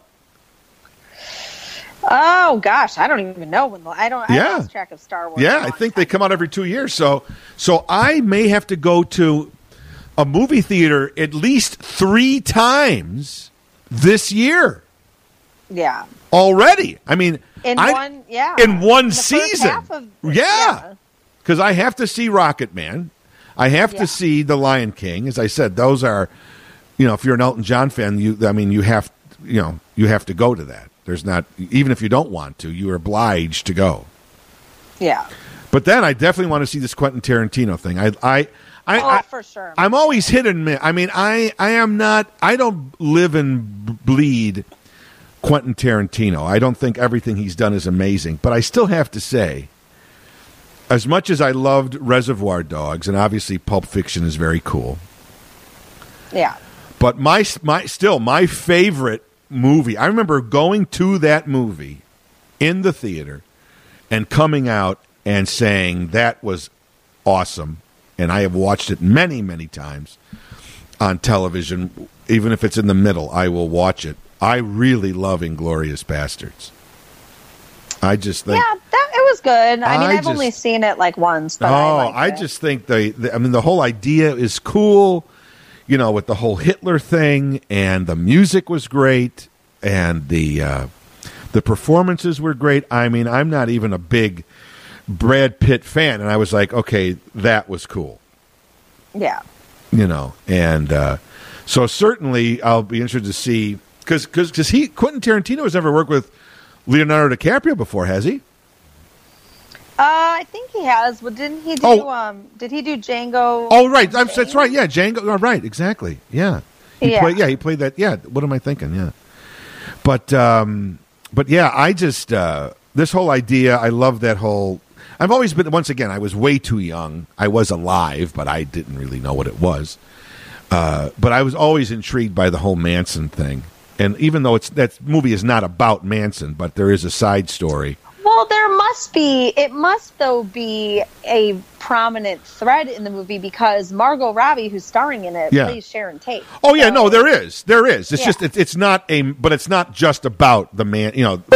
Oh gosh, I don't even know when. I lost track of Star Wars. Yeah, I think they come out every 2 years. So I may have to go to a movie theater at least 3 times this year. Yeah. Already. I mean, in one season. Because I have to see Rocket Man. I have to see The Lion King. As I said, those are, if you're an Elton John fan, you have to go to that. There's not, even if you don't want to, you're obliged to go. Yeah. But then I definitely want to see this Quentin Tarantino thing. For sure. I'm always hit and miss. I mean, I don't live and bleed Quentin Tarantino. I don't think everything he's done is amazing. But I still have to say, as much as I loved Reservoir Dogs, and obviously Pulp Fiction is very cool. Yeah. But my favorite movie, I remember going to that movie in the theater and coming out and saying that was awesome. And I have watched it many, many times on television. Even if it's in the middle, I will watch it. I really love Inglourious Basterds. I just think... Yeah, it was good. I've only seen it like once, but I just think the whole idea is cool, with the whole Hitler thing, and the music was great, and the performances were great. I mean, I'm not even a big Brad Pitt fan, and I was like, okay, that was cool. Yeah. And so certainly I'll be interested to see, because Quentin Tarantino has never worked with Leonardo DiCaprio before, has he? I think he has. Well, didn't he do? Did he do Django? Oh, right. That's right. Yeah, Django. Oh, right. Exactly. Yeah. He played that. Yeah. What am I thinking? Yeah. But yeah, I just this whole idea. I love that whole. I've always been. Once again, I was way too young. I was alive, but I didn't really know what it was. But I was always intrigued by the whole Manson thing. And even though that movie is not about Manson, but there is a side story. Well, it must be a prominent thread in the movie because Margot Robbie, who's starring in it, plays Sharon Tate. Oh yeah, no, there is. It's just it's not just about the man.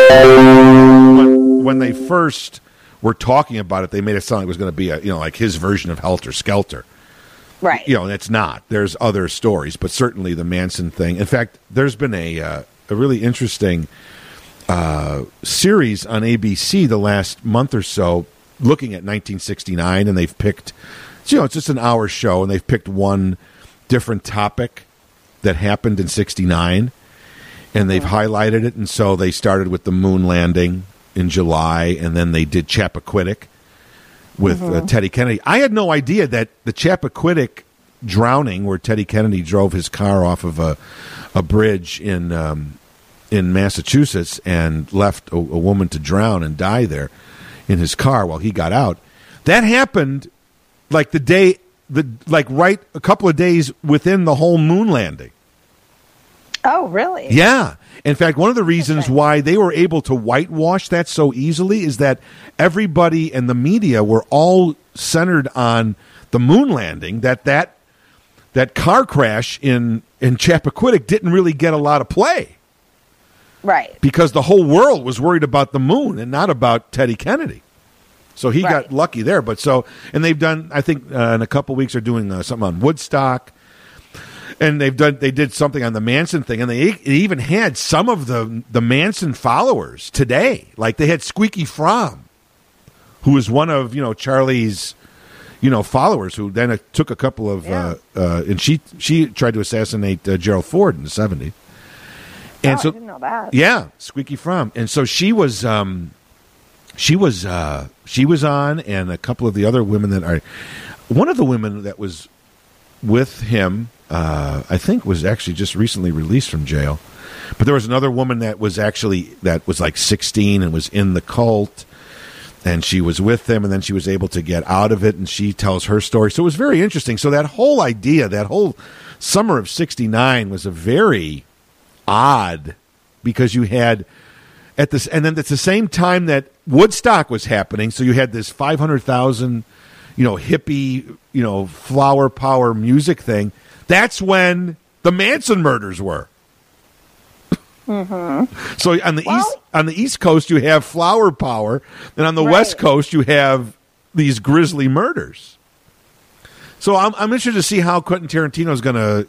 When they first were talking about it, they made it sound like it was going to be like his version of Helter Skelter. Right. And it's not. There's other stories, but certainly the Manson thing. In fact, there's been a really interesting series on ABC the last month or so looking at 1969, and they've picked, it's just an hour show, and they've picked one different topic that happened in 69, and they've highlighted it, and so they started with the moon landing in July, and then they did Chappaquiddick with Teddy Kennedy. I had no idea that the Chappaquiddick drowning, where Teddy Kennedy drove his car off of a bridge in Massachusetts and left a woman to drown and die there in his car while he got out. That happened like right a couple of days within the whole moon landing. Oh, really? Yeah. In fact, one of the reasons why they were able to whitewash that so easily is that everybody and the media were all centered on the moon landing, that car crash in Chappaquiddick didn't really get a lot of play. Right. Because the whole world was worried about the moon and not about Teddy Kennedy. So he Right. got lucky there. But and they've done, I think, in a couple weeks they're doing something on Woodstock. And they did something on the Manson thing, and they even had some of the Manson followers today. Like they had Squeaky Fromm, who was one of Charlie's followers, who then took a couple of and she tried to assassinate Gerald Ford in the 70s. And I didn't know that. Yeah, Squeaky Fromm, and so she was on, and a couple of the other women that are, one of the women that was with him. I think was actually just recently released from jail. But there was another woman that was like 16 and was in the cult, and she was with them, and then she was able to get out of it, and she tells her story. So it was very interesting. So that whole idea, that whole summer of '69 was a very odd, because you had and then at the same time that Woodstock was happening, so you had this 500,000, hippie, flower power music thing. That's when the Manson murders were. Mm-hmm. So on the East Coast you have flower power, and on the West Coast you have these grisly murders. So I'm interested to see how Quentin Tarantino is going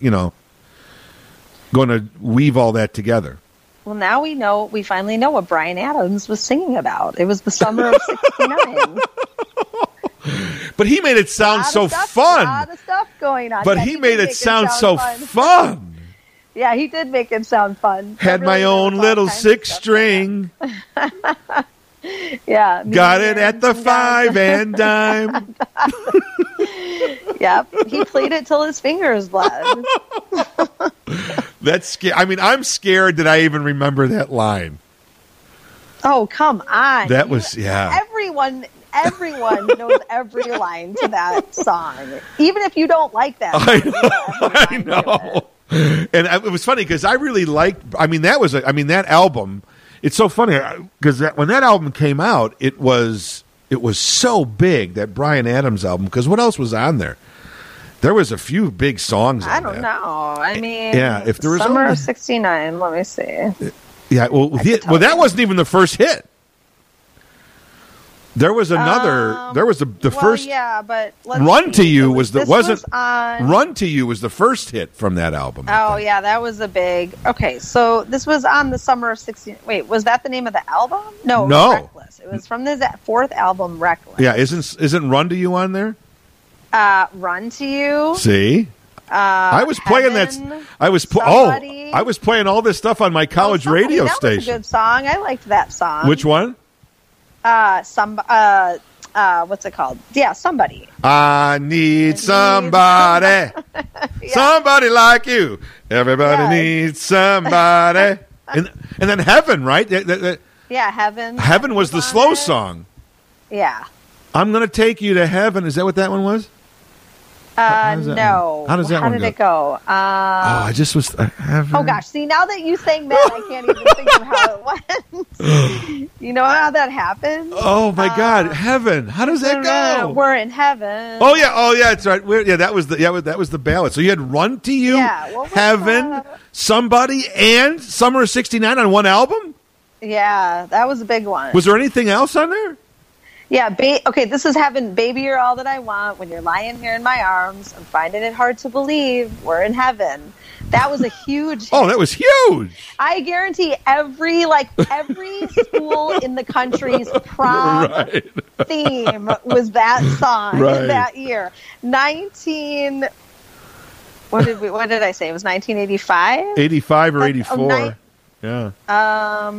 to weave all that together. Well, now we finally know what Bryan Adams was singing about. It was the summer of '69. But he made it sound so fun. A lot of stuff going on. But he made it sound so fun. Yeah, he did make it sound fun. Had my own little 6-string. Yeah. Got it at the 5 and dime. Yep. He played it till his fingers bled. That's scary. I mean, I'm scared that I even remember that line. Oh, come on. That was, yeah. Everyone knows every line to that song, even if you don't like that song. I know. And it was funny because I really liked. I mean, that album. It's so funny because when that album came out, it was so big, that Bryan Adams album. Because what else was on there? There was a few big songs. I don't know. I mean, yeah. If there was summer of '69, let me see. Yeah. Well, that wasn't even the first hit. There was another. There was the first. Yeah, but Run to You was the wasn't. On... Run to You was the first hit from that album. Oh yeah, that was a big. Okay, so this was on the summer of '69. Wait, was that the name of the album? No. It was Reckless. It was from the fourth album, Reckless. Yeah, isn't Run to You on there? Run to You. See. I was playing that. I was playing all this stuff on my college radio station. That was a good song. I liked that song. Which one? What's it called? Yeah, Somebody. I need somebody. Yeah. Somebody like you. Everybody needs somebody. And then Heaven, right? Yeah, Heaven. Heaven was the slow song. Yeah. I'm going to take you to heaven. Is that what that one was? No. How does that one go? How did it go? I just was. Oh gosh! See, now that you sang that, I can't even think of how it went. You know how that happened? Oh my God! Heaven. How does that go? We're in heaven. Oh yeah. That's right. That was the ballad. So you had Run to You, Heaven, Somebody, and Summer of '69 on one album. Yeah, that was a big one. Was there anything else on there? Yeah, okay, this is Heaven. Baby, you're all that I want. When you're lying here in my arms, I'm finding it hard to believe we're in heaven. That was a huge hit. Oh, that was huge. I guarantee every school in the country's prom theme was that song that year. What did I say? It was 1985? 85 or 84. Yeah.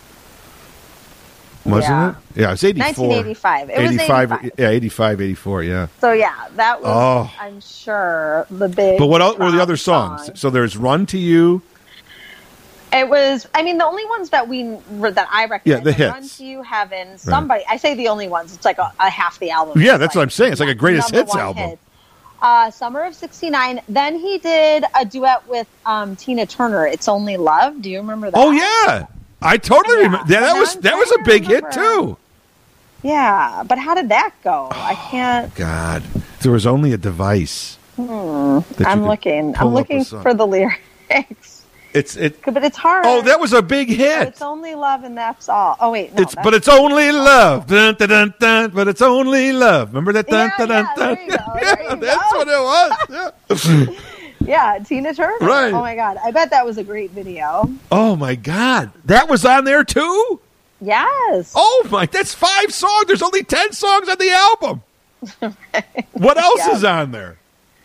Wasn't it? Yeah, it was 84. 1985. It was 85. Yeah, 85, 84, yeah. So, yeah, that was, I'm sure, the big... But what were the other songs? So there's Run to You. It was, I mean, the only ones that I recognize. Yeah, the hits. Run to You, Heaven, Somebody. I say the only ones. It's like a half the album. Yeah, that's what I'm saying. It's like a greatest hits album. Hit. Summer of '69. Then he did a duet with Tina Turner, It's Only Love. Do you remember that? Oh, yeah. I totally remember. Yeah, that was a big hit, too. Yeah, but how did that go? I can't... God. There was only a device. I'm looking for the lyrics. But it's hard. Oh, that was a big hit. It's only love and that's all. Oh wait, no. But it's only love. Dun, dun, dun, dun, but it's only love. Remember that? Dun, dun, dun, dun. There you go. There you That's go. what it was. Yeah. Yeah, Tina Turner. Right. Oh my God, I bet that was a great video. Oh my God, that was on there too. Yes. Oh my, that's 5 songs. There's only 10 songs on the album. What else is on there?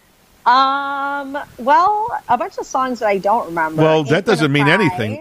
Well, a bunch of songs that I don't remember. Well, Ain't that doesn't Gonna mean Cry. anything.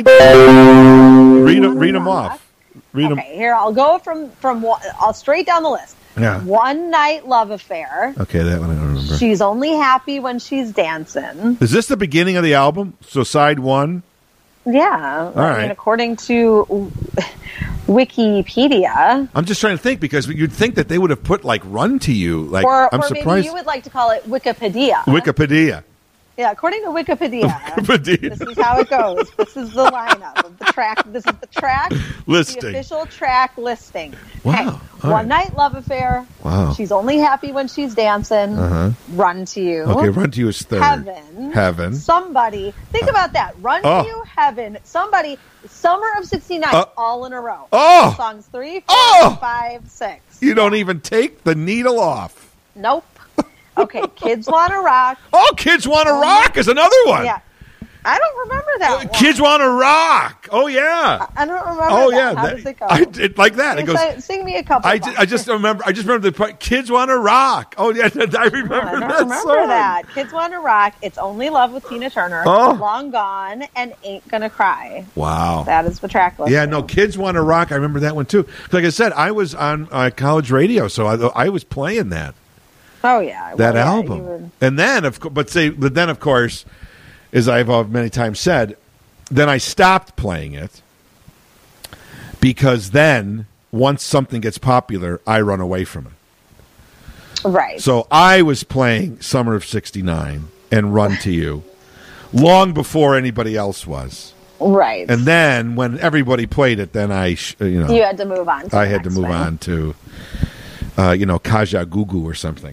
Read them off. Read them. Okay, here I'll go from I'll straight down the list. Yeah. One Night Love Affair. Okay, that one I don't remember. She's only happy when she's dancing. Is this the beginning of the album? So side 1? Yeah. All right. I mean, according to Wikipedia. I'm just trying to think because you'd think that they would have put like "Run to You." Like I'm or surprised. maybe you would like to call it Wikipedia. Wikipedia. Yeah, according to Wikipedia. Wikipedia. This is how it goes. This is the lineup of the track. This is the track Listing. The official track listing. Wow. Okay. All One right. Night Love Affair. Wow. She's only happy when she's dancing. Run to You. Okay, "Run to You" is third. Heaven. Somebody. Think about that. Run Oh. to You, Heaven. Somebody. Summer of '69. All in a row. Oh. Songs 3, 4, Oh. 5, 6. You don't even take the needle off. Nope. Okay. Kids Wanna Rock. Oh, "Kids Wanna Rock" is another one. Yeah. I don't remember that one. "Kids Wanna Rock." Oh yeah. I don't remember Oh that. yeah. How does it go? I did like that. It goes. Sing me a couple. I just remember the part. "Kids Wanna Rock." Oh yeah, I remember I don't that remember song. that. Kids Wanna Rock. It's Only Love with Tina Turner. Oh. Long Gone and Ain't Gonna Cry. Wow. That is the track list. Yeah, no, "Kids Wanna Rock." I remember that one too. Like I said, I was on college radio, so I was playing that Oh yeah. that Well, yeah, album. you would- And then, but then of course, as I've many times said, then I stopped playing it because then once something gets popular, I run away from it. Right. So I was playing "Summer of '69" and "Run to You" long before anybody else was. Right. And then when everybody played it, then you had to move on. I had to move on to, Kaja Gugu or something.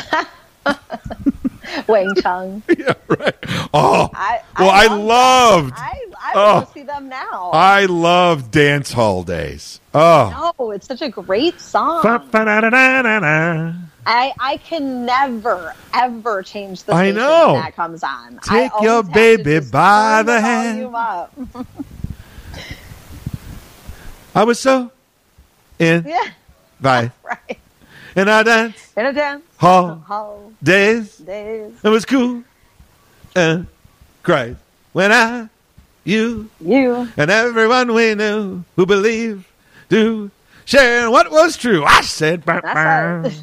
Wang Chung. Yeah, right. Oh, I loved. I want to see them now. I love Dance Hall Days. Oh. No, it's such a great song. I can never, ever change the I station know. when that comes on. Take I your always have baby to just by turn the volume hand. up. I was so in Yeah, by right. and I dance In a dance hall hall days. days. It was cool and cried when you You. and everyone we knew who believed to share what was true. I said, That's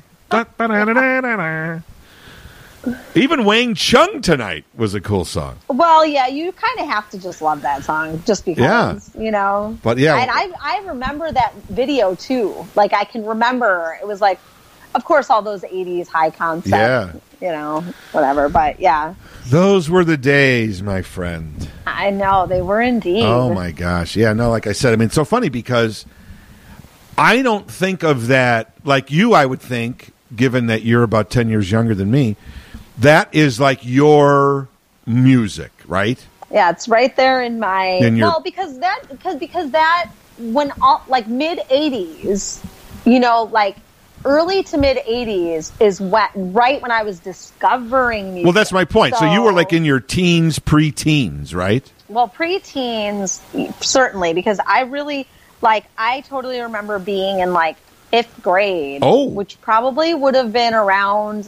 even Wang Chung Tonight was a cool song. Well, yeah, you kind of have to just love that song just because, you know. But yeah. And I remember that video too. Like, I can remember it was like, of course, all those 80s high concept, Yeah. you know, whatever. But yeah, Those were the days, my friend. I know they were indeed. Oh my gosh. Yeah, no, like I said, I mean, it's so funny because I don't think of that like you, I would think, given that you're about 10 years younger than me, that is like your music, right? Yeah, it's right there in my. In your- Well, because that when all like mid 80s, you know, like early to mid 80s is right when I was discovering music. Well, that's my point. So you were like in your teens, pre-teens, right? Well, pre-teens, certainly, because I really, I totally remember being in, 5th grade. Oh. Which probably would have been around,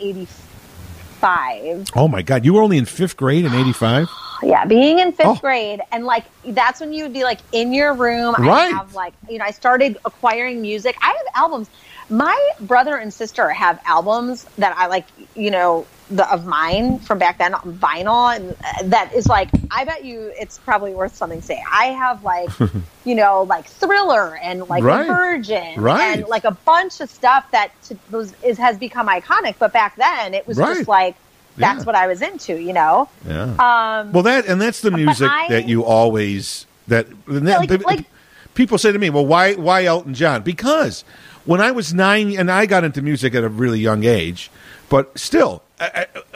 85. Oh my God, you were only in 5th grade in 85? Yeah, being in 5th Oh. grade, and, that's when you would be, in your room. Right. I have, I started acquiring music. I have albums. My brother and sister have albums that I of mine from back then on vinyl, and that is I bet you it's probably worth something to say. I have Thriller and Right. Virgin Right. and a bunch of stuff that has become iconic. But back then it was Right. just that's Yeah. what I was into, you know. Yeah. Well, that's the music that you always people say to me, well, why Elton John? Because when I was 9, and I got into music at a really young age, but still,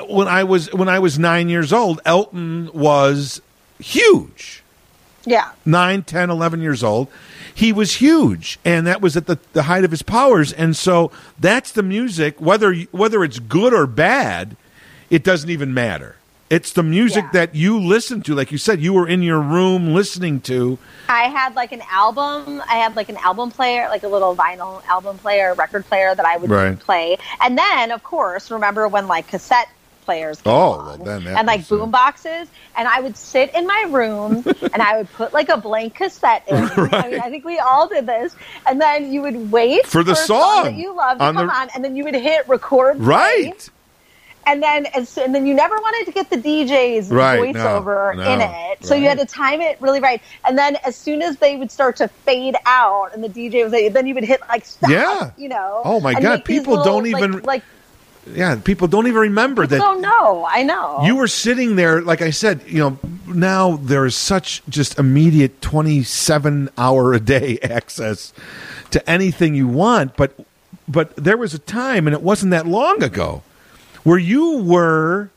when I was 9 years old, Elton was huge. Yeah. 9, 10, 11 years old. He was huge, and that was at the height of his powers. And so that's the music, whether it's good or bad, it doesn't even matter. It's the music that you listen to. Like you said, you were in your room listening to. I had like an album. I had like an album player, like a little vinyl album player, record player that I would play. And then, of course, remember when like cassette players came along, and like boom boxes, and I would sit in my room and I would put like a blank cassette in. Right. I mean, I think we all did this, and then you would wait for the song that you loved to come on, and then you would hit record play, and then you never wanted to get the DJ's voiceover in it, so you had to time it really right, and then as soon as they would start to fade out and the DJ was like, then you would hit like stop, you know. Oh my God, people don't even like. Yeah, people don't even remember that. Oh no, I know. You were sitting there, like I said, you know, now there is such just immediate 27-hour-a-day access to anything you want, but there was a time, and it wasn't that long ago, where you were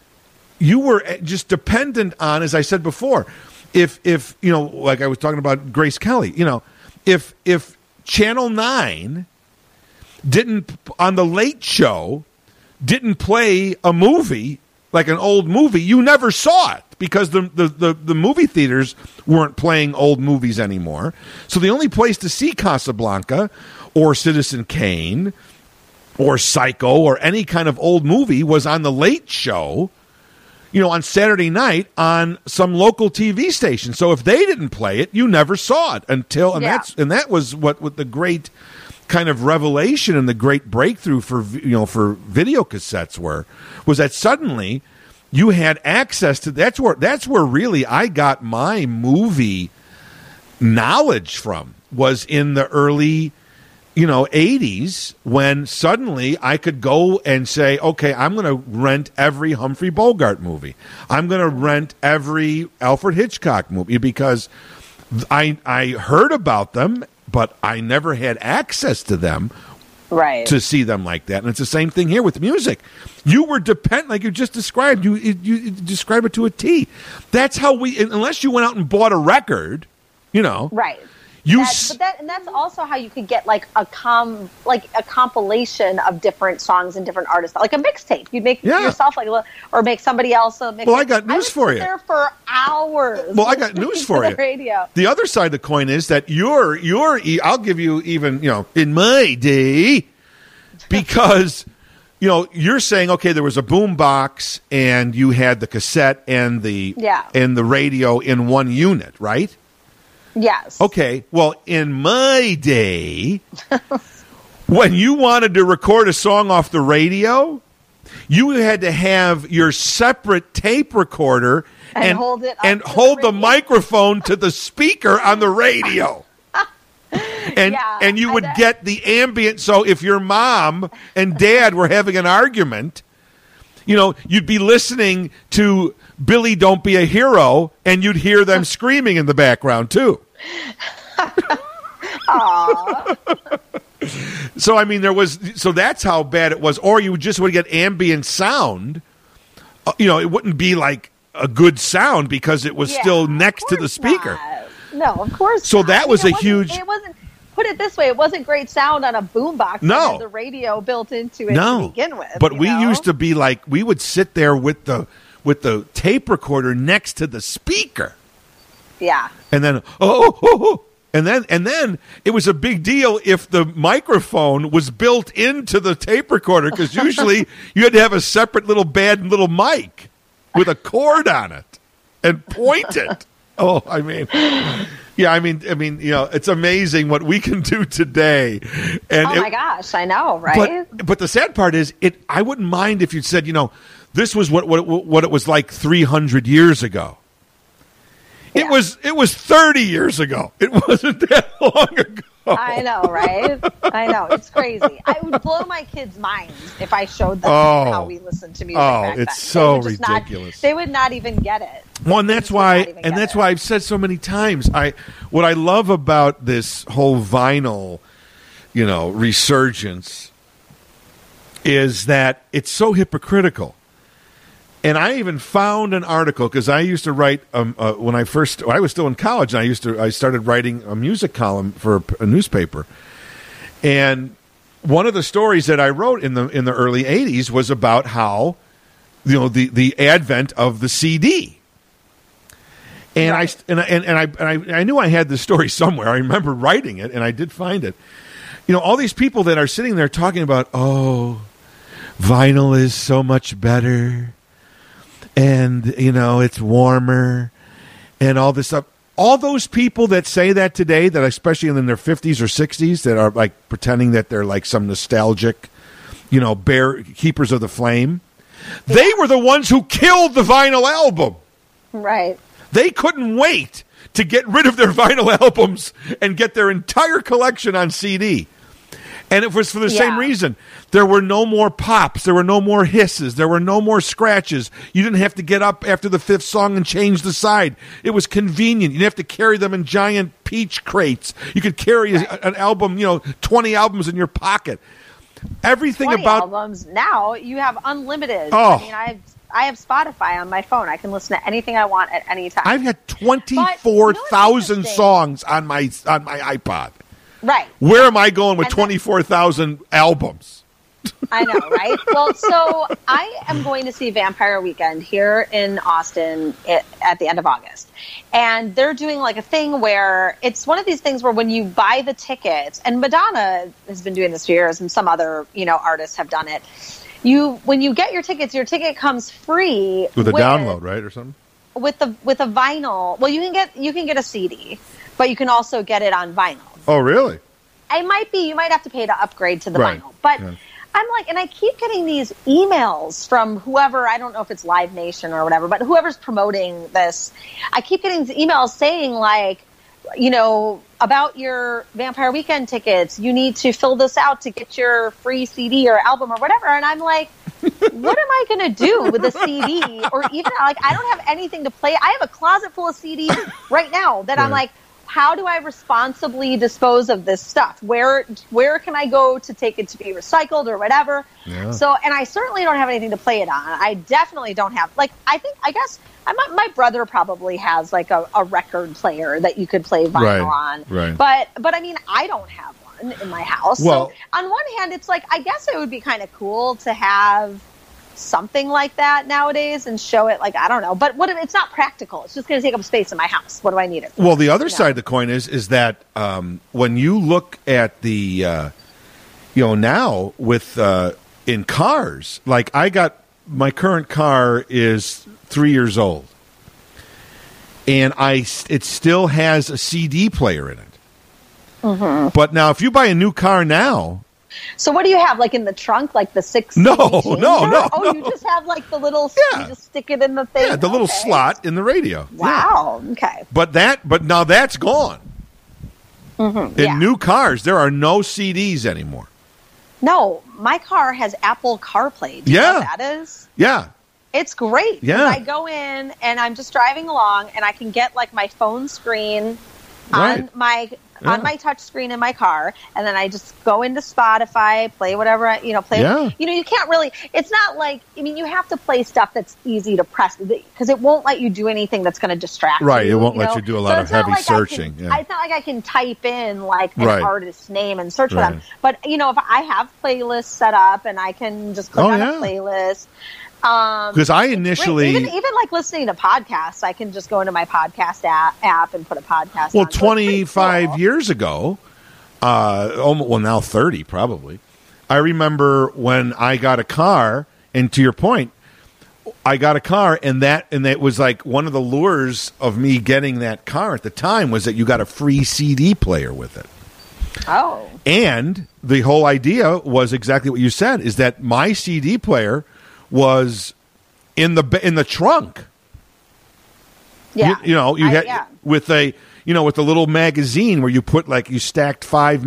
just dependent on, as I said before, if you know, like I was talking about Grace Kelly, you know, if Channel 9 didn't, on the Late Show, didn't play a movie, like an old movie, you never saw it because the movie theaters weren't playing old movies anymore. So the only place to see Casablanca or Citizen Kane or Psycho or any kind of old movie was on the Late Show, you know, on Saturday night on some local TV station. So if they didn't play it, you never saw it until, and that was what the great kind of revelation and the great breakthrough for video cassettes was that suddenly you had access to. That's where really I got my movie knowledge from, was in the early 80s, when suddenly I could go and say, okay, I'm going to rent every Humphrey Bogart movie, I'm going to rent every Alfred Hitchcock movie, because I heard about them, but I never had access to them, to see them like that. And it's the same thing here with music. You were dependent, like you just described. You describe it to a T. That's how unless you went out and bought a record, right. And that's also how you could get like a compilation of different songs and different artists, like a mixtape. You'd make yourself or make somebody else a mixtape. Well, I got news for you. There for hours. Well, I got news for you. Radio. The other side of the coin is that I'll give you even in my day, because you're saying, okay, there was a boom box and you had the cassette and the radio in one unit, right? Yes. Okay, well, in my day, when you wanted to record a song off the radio, you had to have your separate tape recorder and hold the microphone to the speaker on the radio. And you would get the ambient. So if your mom and dad were having an argument, you'd be listening to Billy Don't Be a Hero, and you'd hear them screaming in the background too. So I mean, that's how bad it was. Or you just would get ambient sound. It wouldn't be like a good sound because it was still next to the speaker. Not. No, of course. So not. That was a huge. It wasn't. Put it this way: it wasn't great sound on a boombox. No, had the radio built into it to begin with. But we used to be like, we would sit there with the tape recorder next to the speaker. Yeah. And then and then it was a big deal if the microphone was built into the tape recorder, because usually you had to have a separate little mic with a cord on it and point it. Oh, I mean, it's amazing what we can do today. And my gosh, I know, right? But the sad part is, I wouldn't mind if you said, this was what it was like 300 years ago. Yeah. It was 30 years ago. It wasn't that long ago. I know, right? I know. It's crazy. I would blow my kids' minds if I showed them how we listened to music back then. It's so ridiculous. They would not even get it. Well, and that's why I've said so many times, what I love about this whole vinyl, resurgence is that it's so hypocritical. And I even found an article because I used to write when I was still in college, and I started writing a music column for a newspaper. And one of the stories that I wrote in the early '80s was about how, the advent of the CD. And right. I knew I had this story somewhere. I remember writing it, and I did find it. All these people that are sitting there talking about, vinyl is so much better. And, it's warmer and all this stuff. All those people that say that today, that especially in their 50s or 60s, that are like pretending that they're like some nostalgic, bear keepers of the flame, they were the ones who killed the vinyl album. Right. They couldn't wait to get rid of their vinyl albums and get their entire collection on CD. And it was for the same reason. There were no more pops. There were no more hisses. There were no more scratches. You didn't have to get up after the fifth song and change the side. It was convenient. You didn't have to carry them in giant peach crates. You could carry an album, 20 albums in your pocket. Everything 20 about albums. Now you have unlimited. Oh. I mean, I have Spotify on my phone. I can listen to anything I want at any time. I've got 24,000 songs on my iPod. Right. Where am I going with 24,000 albums? I know, right? Well, so I am going to see Vampire Weekend here in Austin at the end of August. And they're doing like a thing where it's one of these things where when you buy the tickets, and Madonna has been doing this for years, and some other, artists have done it. When you get your tickets, your ticket comes free with a download, right, or something? With a vinyl. Well, you can get a CD, but you can also get it on vinyl. Oh, really? It might be. You might have to pay to upgrade to the vinyl. But I'm like, and I keep getting these emails from whoever, I don't know if it's Live Nation or whatever, but whoever's promoting this. I keep getting these emails saying like, about your Vampire Weekend tickets, you need to fill this out to get your free CD or album or whatever. And I'm like, what am I going to do with a CD? Or even like, I don't have anything to play. I have a closet full of CDs right now that I'm like, how do I responsibly dispose of this stuff? Where can I go to take it to be recycled or whatever? Yeah. So, and I certainly don't have anything to play it on. I definitely don't have, like, I guess my brother probably has like a record player that you could play vinyl on. Right. But I mean, I don't have one in my house. Well, so on one hand, it's like, I guess it would be kind of cool to have something like that nowadays and show it, like, I don't know, but what if it's not practical? It's just going to take up space in my house. What do I need it for? Well, the other side of the coin is that when you look at the now with in cars, like my current car is 3 years old, and it still has a CD player in it. Mm-hmm. But now if you buy a new car now. So what do you have, like in the trunk, like the 6? No. You just have like the little, you just stick it in the thing? Yeah, the little slot in the radio. Wow, okay. But now that's gone. Mm-hmm. In new cars, there are no CDs anymore. No, my car has Apple CarPlay. Do you know what that is? Yeah. It's great. Yeah. I go in and I'm just driving along and I can get like my phone screen on my touch screen in my car, and then I just go into Spotify, play whatever play. Yeah. You can't really. It's not like, I mean, you have to play stuff that's easy to press because it won't let you do anything that's going to distract you. Right. It won't let you do a lot of heavy searching. It's not like I can type in like an artist's name and search for them. But if I have playlists set up and I can just click on a playlist. Because I initially even like listening to podcasts, I can just go into my podcast app and put a podcast. Well, on. 25 years ago, now 30 probably. I remember when I got a car, and to your point, I got a car, and that was like one of the lures of me getting that car at the time was that you got a free CD player with it. Oh, and the whole idea was exactly what you said: is that my CD player was in the trunk. Yeah, with the little magazine where you put you stacked five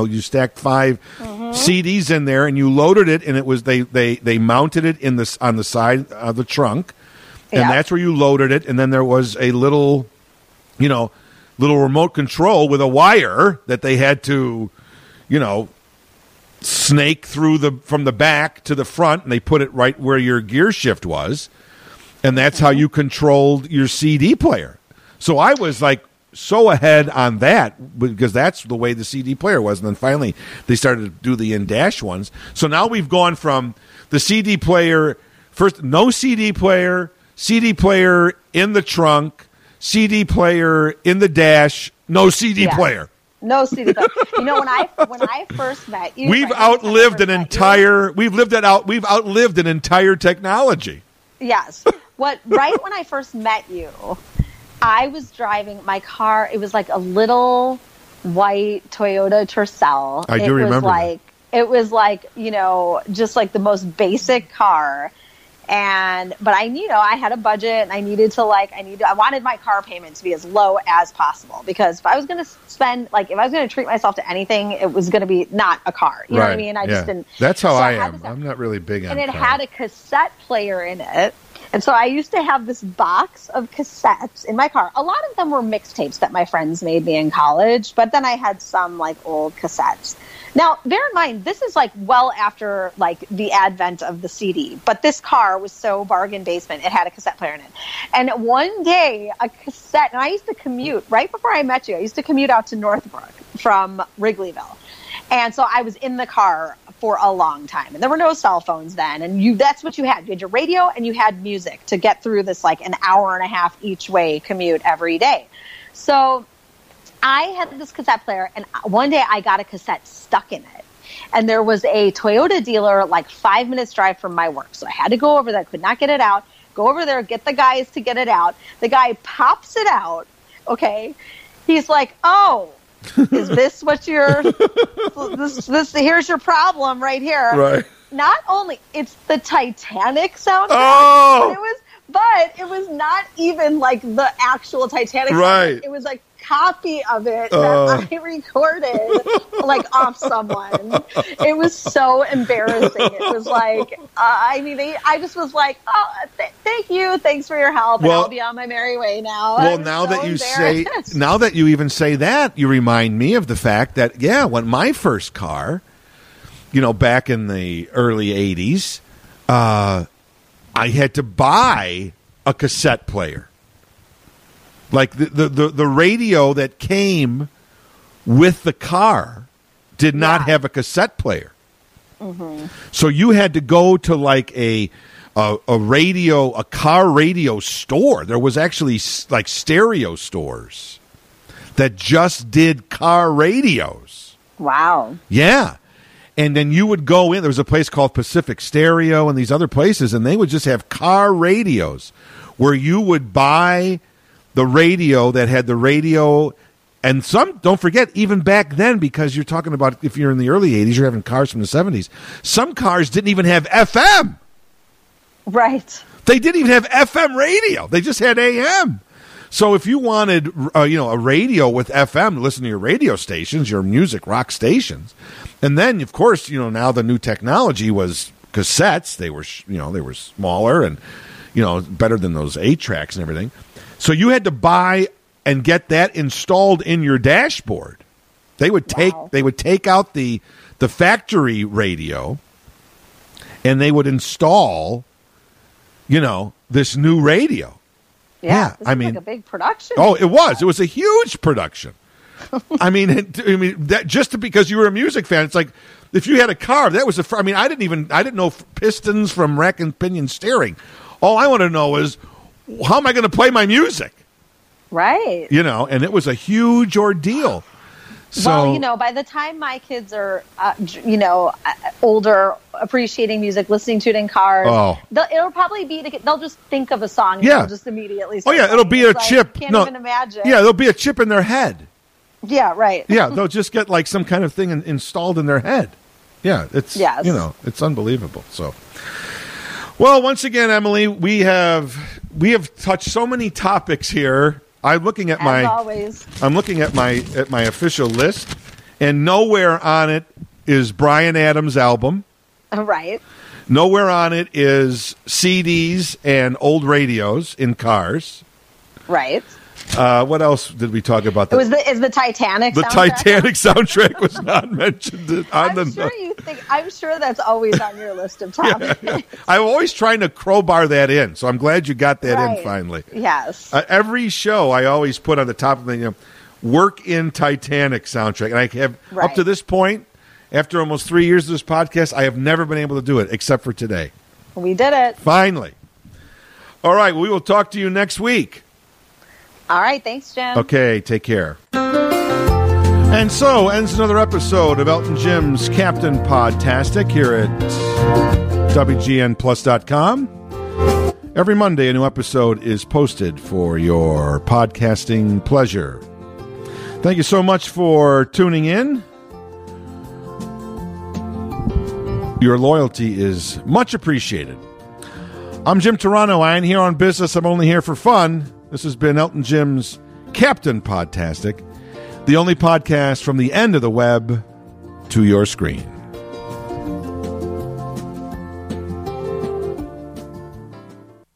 CDs in there, and you loaded it, and it was they mounted it on the side of the trunk, and that's where you loaded it, and then there was a little remote control with a wire that they had to snake through from the back to the front, and they put it right where your gear shift was. And that's how you controlled your CD player. So I was like so ahead on that because that's the way the CD player was. And then finally they started to do the in-dash ones. So now we've gone from the CD player, first no CD player in the trunk, CD player in the dash, no CD player. No CD player. You know, when I first met you, we've outlived an entire technology. Yes. Right when I first met you, I was driving my car. It was like a little white Toyota Tercel. I do remember that. It was like, you know, just like the most basic car. But I had a budget and I wanted my car payment to be as low as possible because if I was going to treat myself to anything, it was going to be not a car. You know what I mean? I just didn't. That's how I am. I'm not really big on And it cars. had a cassette player in it. And so I used to have this box of cassettes in my car. A lot of them were mixtapes that my friends made me in college, but then I had some like old cassettes. Now, bear in mind, this is like well after like the advent of the CD, but this car was so bargain basement, it had a cassette player in it. And one day, a cassette, and I used to commute, right before I met you, I used to commute out to Northbrook from Wrigleyville. And so I was in the car for a long time. And there were no cell phones then. And that's what you had. You had your radio and you had music to get through this like an hour and a half each way commute every day. So I had this cassette player, and one day I got a cassette stuck in it. And there was a Toyota dealer like 5 minutes drive from my work. So I had to go over there, could not get it out, go over there, get the guys to get it out. The guy pops it out. Okay. He's like, oh, is this what here's your problem right here. Right. Not only, it's the Titanic soundtrack. Oh! But it was not even like the actual Titanic right. soundtrack. It was like copy of it that I recorded like off someone. It was so embarrassing. It was like I just was like, oh, thank you, thanks for your help, and I'll be on my merry way now. Well, now that you even say that, you remind me of the fact that when my first car, back in the early 80s, I had to buy a cassette player. Like the radio that came with the car did not have a cassette player. Mm-hmm. So you had to go to like a car radio store. There was actually like stereo stores that just did car radios. Wow. Yeah. And then you would go in. There was a place called Pacific Stereo and these other places, and they would just have car radios where you would buy the radio that had the radio. And some, don't forget, even back then, because you're talking about if you're in the early 80s, you're having cars from the 70s. Some cars didn't even have FM. Right. They didn't even have FM radio. They just had AM. So if you wanted, a radio with FM to listen to your radio stations, your music rock stations, and then of course, now the new technology was cassettes. They were, they were smaller and, better than those 8-tracks and everything. So you had to buy and get that installed in your dashboard. They would take out the factory radio, and they would install, this new radio. Yeah, this was like a big production. Oh, it was. It was a huge production. I mean, that just because you were a music fan, it's like if you had a car, that was I didn't know pistons from rack and pinion steering. All I want to know is how am I going to play my music? Right. And it was a huge ordeal. So, well, by the time my kids are, older, appreciating music, listening to it in cars, it'll probably be, they'll just think of a song and they'll just immediately start playing. It'll be a chip. Can't even imagine. Yeah, there'll be a chip in their head. Yeah, right. Yeah, they'll just get like some kind of thing installed in their head. Yeah, it's, it's unbelievable. So, well, once again, Emily, we have touched so many topics here. I'm looking at my official list, and nowhere on it is Bryan Adams' album. Right. Nowhere on it is CDs and old radios in cars. Right. What else did we talk about? Is the Titanic the soundtrack? Titanic soundtrack was not mentioned I'm sure that's always on your list of topics. Yeah. I'm always trying to crowbar that in, so I'm glad you got that in finally. Yes. Every show I always put on the top of the work in Titanic soundtrack, and I have up to this point, after almost 3 years of this podcast, I have never been able to do it except for today. We did it. Finally. All right, we will talk to you next week. All right, thanks, Jim. Okay, take care. And so ends another episode of Elton Jim's Captain Podtastic here at WGNplus.com. Every Monday, a new episode is posted for your podcasting pleasure. Thank you so much for tuning in. Your loyalty is much appreciated. I'm Jim Turano. I ain't here on business. I'm only here for fun. This has been Elton Jim's Captain Podtastic, the only podcast from the end of the web to your screen.